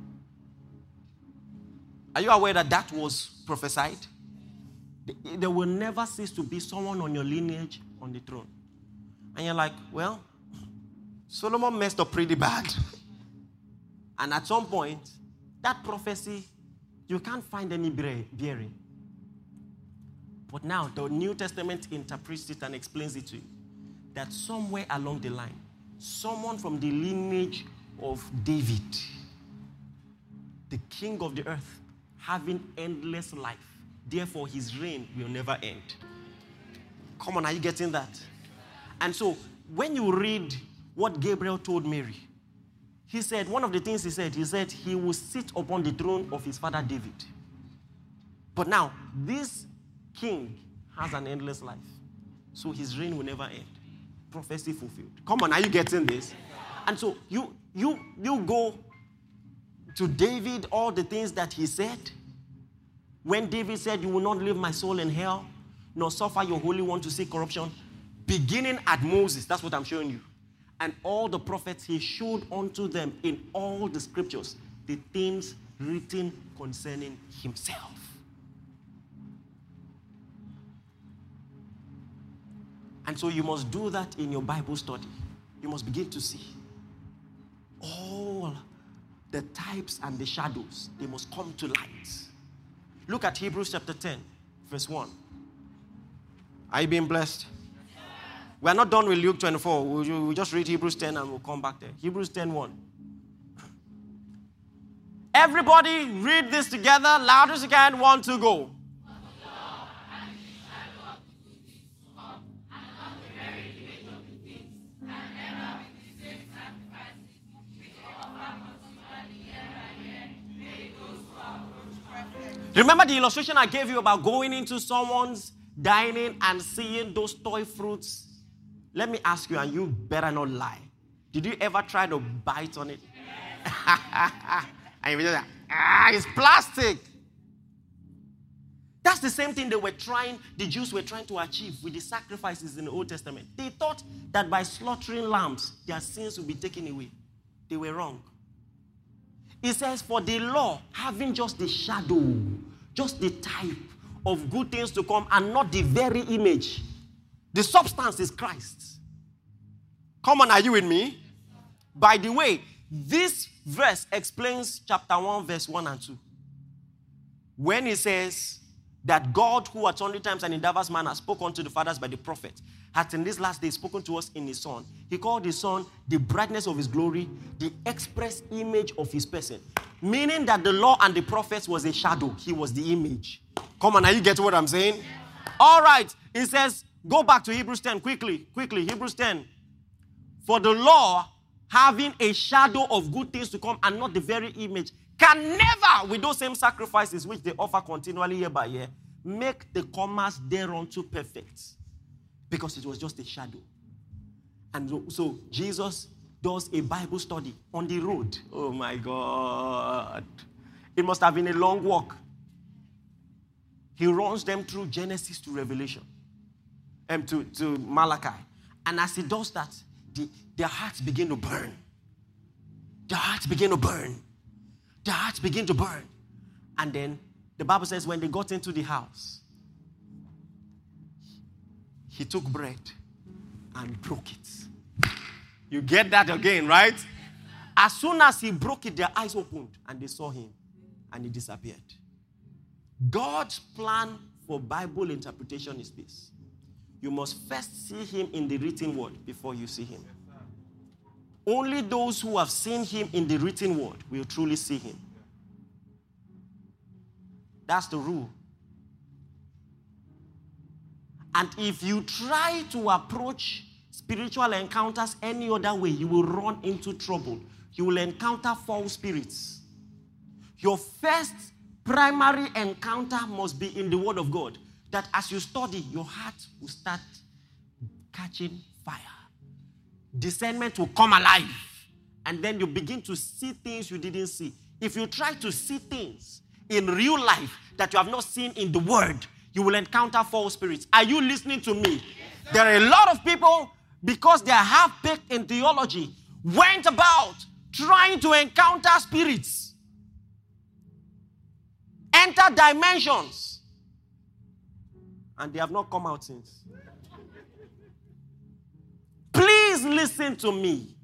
Are you aware that that was prophesied? There will never cease to be someone on your lineage on the throne. And you're like, well, Solomon messed up pretty bad. And at some point, that prophecy, you can't find any bearing. But now, the New Testament interprets it and explains it to you. That somewhere along the line, someone from the lineage of David, the king of the earth, having endless life, therefore his reign will never end. Come on, are you getting that? And so, when you read what Gabriel told Mary, he said, one of the things he said he will sit upon the throne of his father David. But now, this king has an endless life, so his reign will never end. Prophecy fulfilled. Come on, are you getting this? And so you go to David, all the things that he said. When David said, you will not leave my soul in hell, nor suffer your Holy One to see corruption, beginning at Moses, that's what I'm showing you. And all the prophets, he showed unto them in all the scriptures the things written concerning himself. And so you must do that in your Bible study. You must begin to see all the types and the shadows. They must come to light. Look at Hebrews chapter 10, verse 1. Are you being blessed? We are not done with Luke 24. We'll just read Hebrews 10 and we'll come back there. Hebrews 10:1. Everybody read this together. Loud as you can. 1, 2, go. Remember the illustration I gave you about going into someone's dining and seeing those toy fruits? Let me ask you, and you better not lie. Did you ever try to bite on it? And you just like, it's plastic. That's the same thing the Jews were trying to achieve with the sacrifices in the Old Testament. They thought that by slaughtering lambs, their sins would be taken away. They were wrong. It says, for the law, having just the shadow, just the type of good things to come and not the very image. The substance is Christ. Come on, are you with me? By the way, this verse explains chapter 1, verse 1 and 2. When it says that God, who at sundry times and in diverse manners spoke unto the fathers by the prophet, hath in this last day spoken to us in his Son. He called his Son the brightness of his glory, the express image of his person. Meaning that the law and the prophets was a shadow. He was the image. Come on, are you getting what I'm saying? All right. It says, go back to Hebrews 10 quickly. Hebrews 10. For the law, having a shadow of good things to come and not the very image, can never, with those same sacrifices which they offer continually year by year, make the comers thereunto perfect. Because it was just a shadow. And so Jesus does a Bible study on the road. Oh my God. It must have been a long walk. He runs them through Genesis to Revelation, and to Malachi. And as he does that, their hearts begin to burn. Their hearts begin to burn. Their hearts begin to burn. And then the Bible says when they got into the house, he took bread and broke it. You get that again, right? As soon as he broke it, their eyes opened and they saw him and he disappeared. God's plan for Bible interpretation is this. You must first see him in the written word before you see him. Only those who have seen him in the written word will truly see him. That's the rule. And if you try to approach spiritual encounters any other way, you will run into trouble. You will encounter false spirits. Your first primary encounter must be in the Word of God. That as you study, your heart will start catching fire. Discernment will come alive. And then you begin to see things you didn't see. If you try to see things in real life that you have not seen in the Word, you will encounter false spirits. Are you listening to me? There are a lot of people, because they are half-baked in theology, went about trying to encounter spirits, enter dimensions, and they have not come out since. Please listen to me.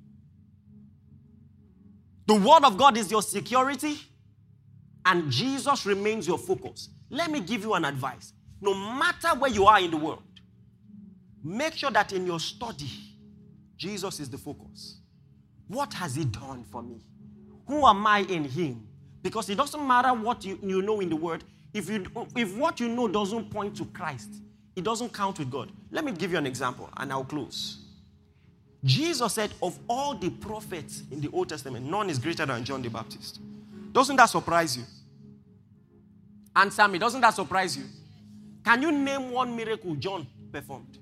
The Word of God is your security, and Jesus remains your focus. Let me give you an advice. No matter where you are in the world, make sure that in your study, Jesus is the focus. What has he done for me? Who am I in him? Because it doesn't matter what you know in the Word. If what you know doesn't point to Christ, it doesn't count with God. Let me give you an example, and I'll close. Jesus said, of all the prophets in the Old Testament, none is greater than John the Baptist. Doesn't that surprise you? Answer me, doesn't that surprise you? Can you name one miracle John performed?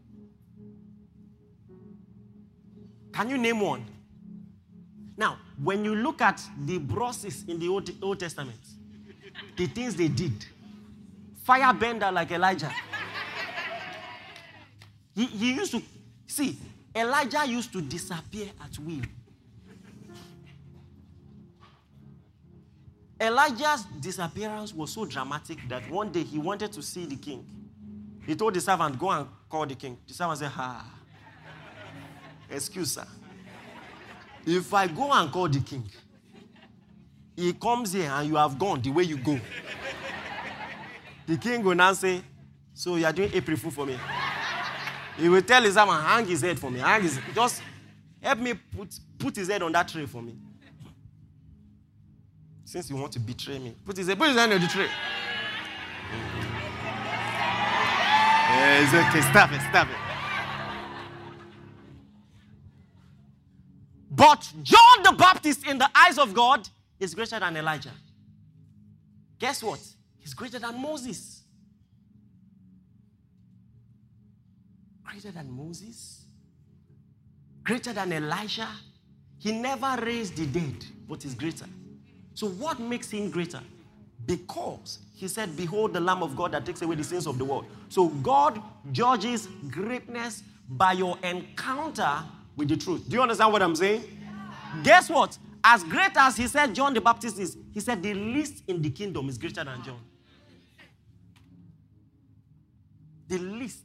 Can you name one? Now, when you look at the brosses in the Old Testament, the things they did, firebender like Elijah. He used to, see, Elijah used to disappear at will. Elijah's disappearance was so dramatic that one day he wanted to see the king. He told the servant, go and call the king. The servant said, excuse sir. If I go and call the king, he comes here and you have gone the way you go. The king will now say, so you are doing April Fool for me. He will tell his servant, hang his head for me. Just help me put his head on that tray for me. Since you want to betray me, put his hand on the tray. It's okay, stop it. But John the Baptist, in the eyes of God, is greater than Elijah. Guess what? He's greater than Moses. Greater than Moses? Greater than Elijah? He never raised the dead, but he's greater. So what makes him greater? Because he said, behold the Lamb of God that takes away the sins of the world. So God judges greatness by your encounter with the truth. Do you understand what I'm saying? Guess what? As great as he said John the Baptist is, he said the least in the kingdom is greater than John. The least.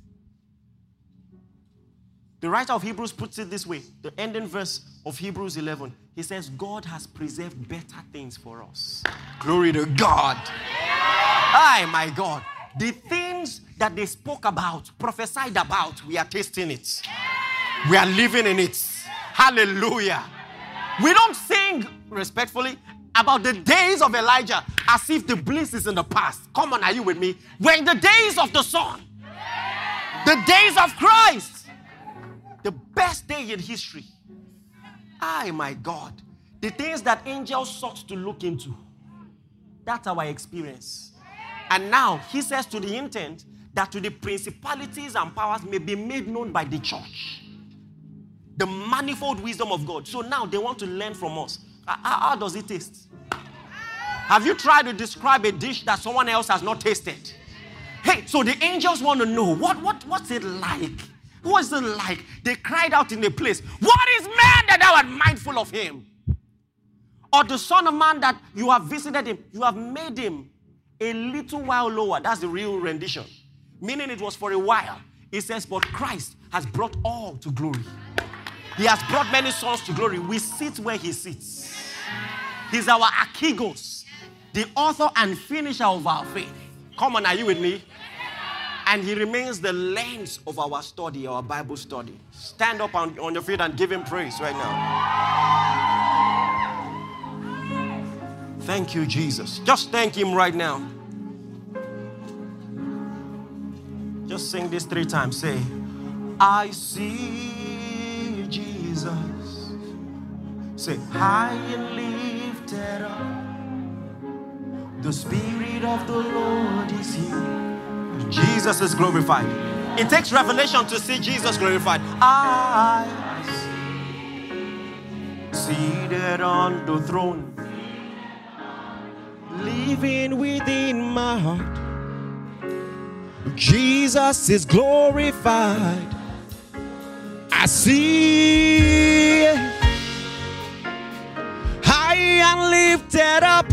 The writer of Hebrews puts it this way. The ending verse of Hebrews 11. He says, God has preserved better things for us. Glory to God. Oh my God. The things that they spoke about, prophesied about, we are tasting it. We are living in it. Hallelujah. We don't sing, respectfully, about the days of Elijah as if the bliss is in the past. Come on, are you with me? We're in the days of the Son. The days of Christ. The best day in history. Oh my God. The things that angels sought to look into. That's our experience. And now, he says to the intent that to the principalities and powers may be made known by the church. The manifold wisdom of God. So now they want to learn from us. How does it taste? Have you tried to describe a dish that someone else has not tasted? Hey, so the angels want to know, what's it like? What's it like? They cried out in the place, what is man that thou art mindful of him? Or the Son of Man that you have visited him, you have made him a little while lower. That's the real rendition. Meaning it was for a while. It says, but Christ has brought all to glory. He has brought many sons to glory. We sit where he sits. He's our Archegos, the author and finisher of our faith. Come on, are you with me? And he remains the lens of our study, our Bible study. Stand up on your feet and give him praise right now. Thank you, Jesus. Just thank him right now. Just sing this 3 times. Say, I see Jesus. Say, high and lifted up. The Spirit of the Lord is here. Jesus is glorified. It takes revelation to see Jesus glorified. I see, seated on the throne, living within my heart. Jesus is glorified. I see, high and lifted up.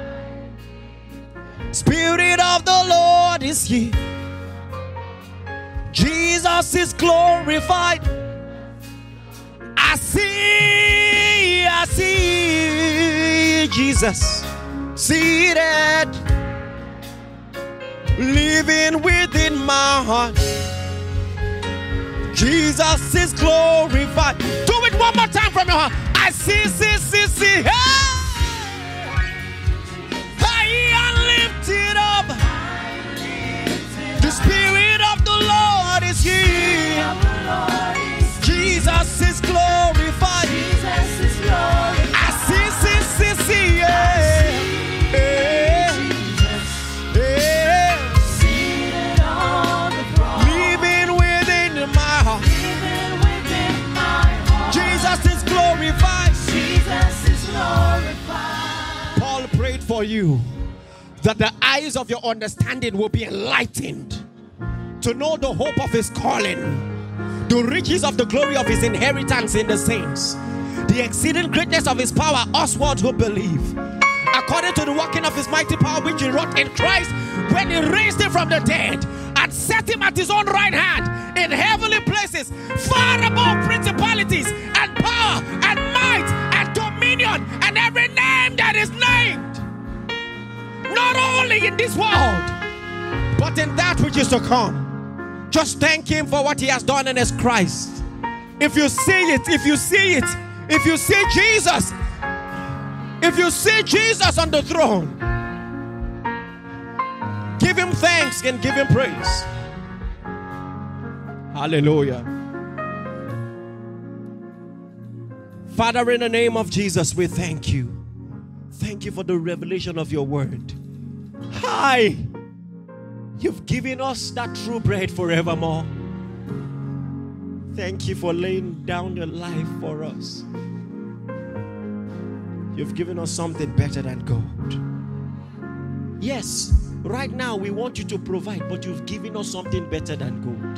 Spirit of the Lord is here. Jesus is glorified. I see Jesus seated, living within my heart. Jesus is glorified. Do it one more time from your heart. I see. Hey! High and lifted up. The Spirit of the Lord is here. Jesus is glorified. I see. Living within my heart. Jesus is glorified. Paul prayed for you that the eyes of your understanding will be enlightened to know the hope of his calling, the riches of the glory of his inheritance in the saints, the exceeding greatness of his power, usward who believe, according to the working of his mighty power which he wrought in Christ when he raised him from the dead and set him at his own right hand in heavenly places, far above principalities and power and might and dominion and every name that is named, not only in this world but in that which is to come. Just thank him for what he has done in his Christ. If you see it, if you see Jesus, if you see Jesus on the throne, give him thanks and give him praise. Hallelujah. Father, in the name of Jesus, we thank you. Thank you for the revelation of your word. Hi, you've given us that true bread forevermore. Thank you for laying down your life for us. You've given us something better than gold. Yes, right now we want you to provide, but you've given us something better than gold.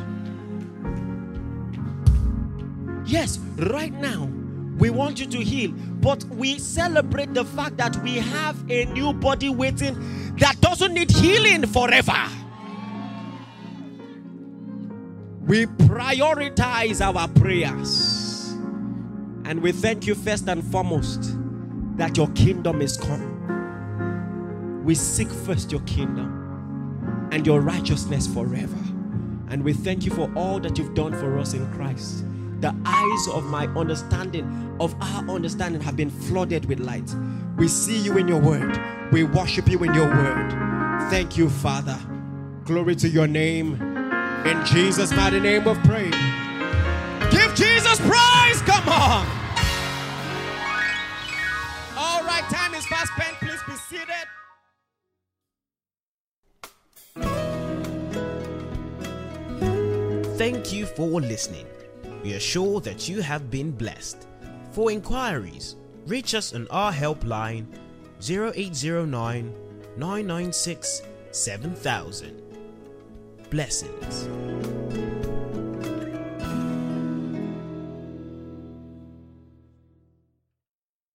Yes, right now we want you to heal, but we celebrate the fact that we have a new body waiting that doesn't need healing forever. We prioritize our prayers, and we thank you first and foremost that your kingdom is come. We seek first your kingdom and your righteousness forever. And we thank you for all that you've done for us in Christ. The eyes of my understanding, of our understanding, have been flooded with light. We see you in your word. We worship you in your word. Thank you, Father. Glory to your name. In Jesus' mighty name we've prayed. Give Jesus praise. Come on. All right, time is fast spent. Please be seated. Thank you for listening. We are sure that you have been blessed. For inquiries, reach us on our helpline 0809 996 7000. Blessings.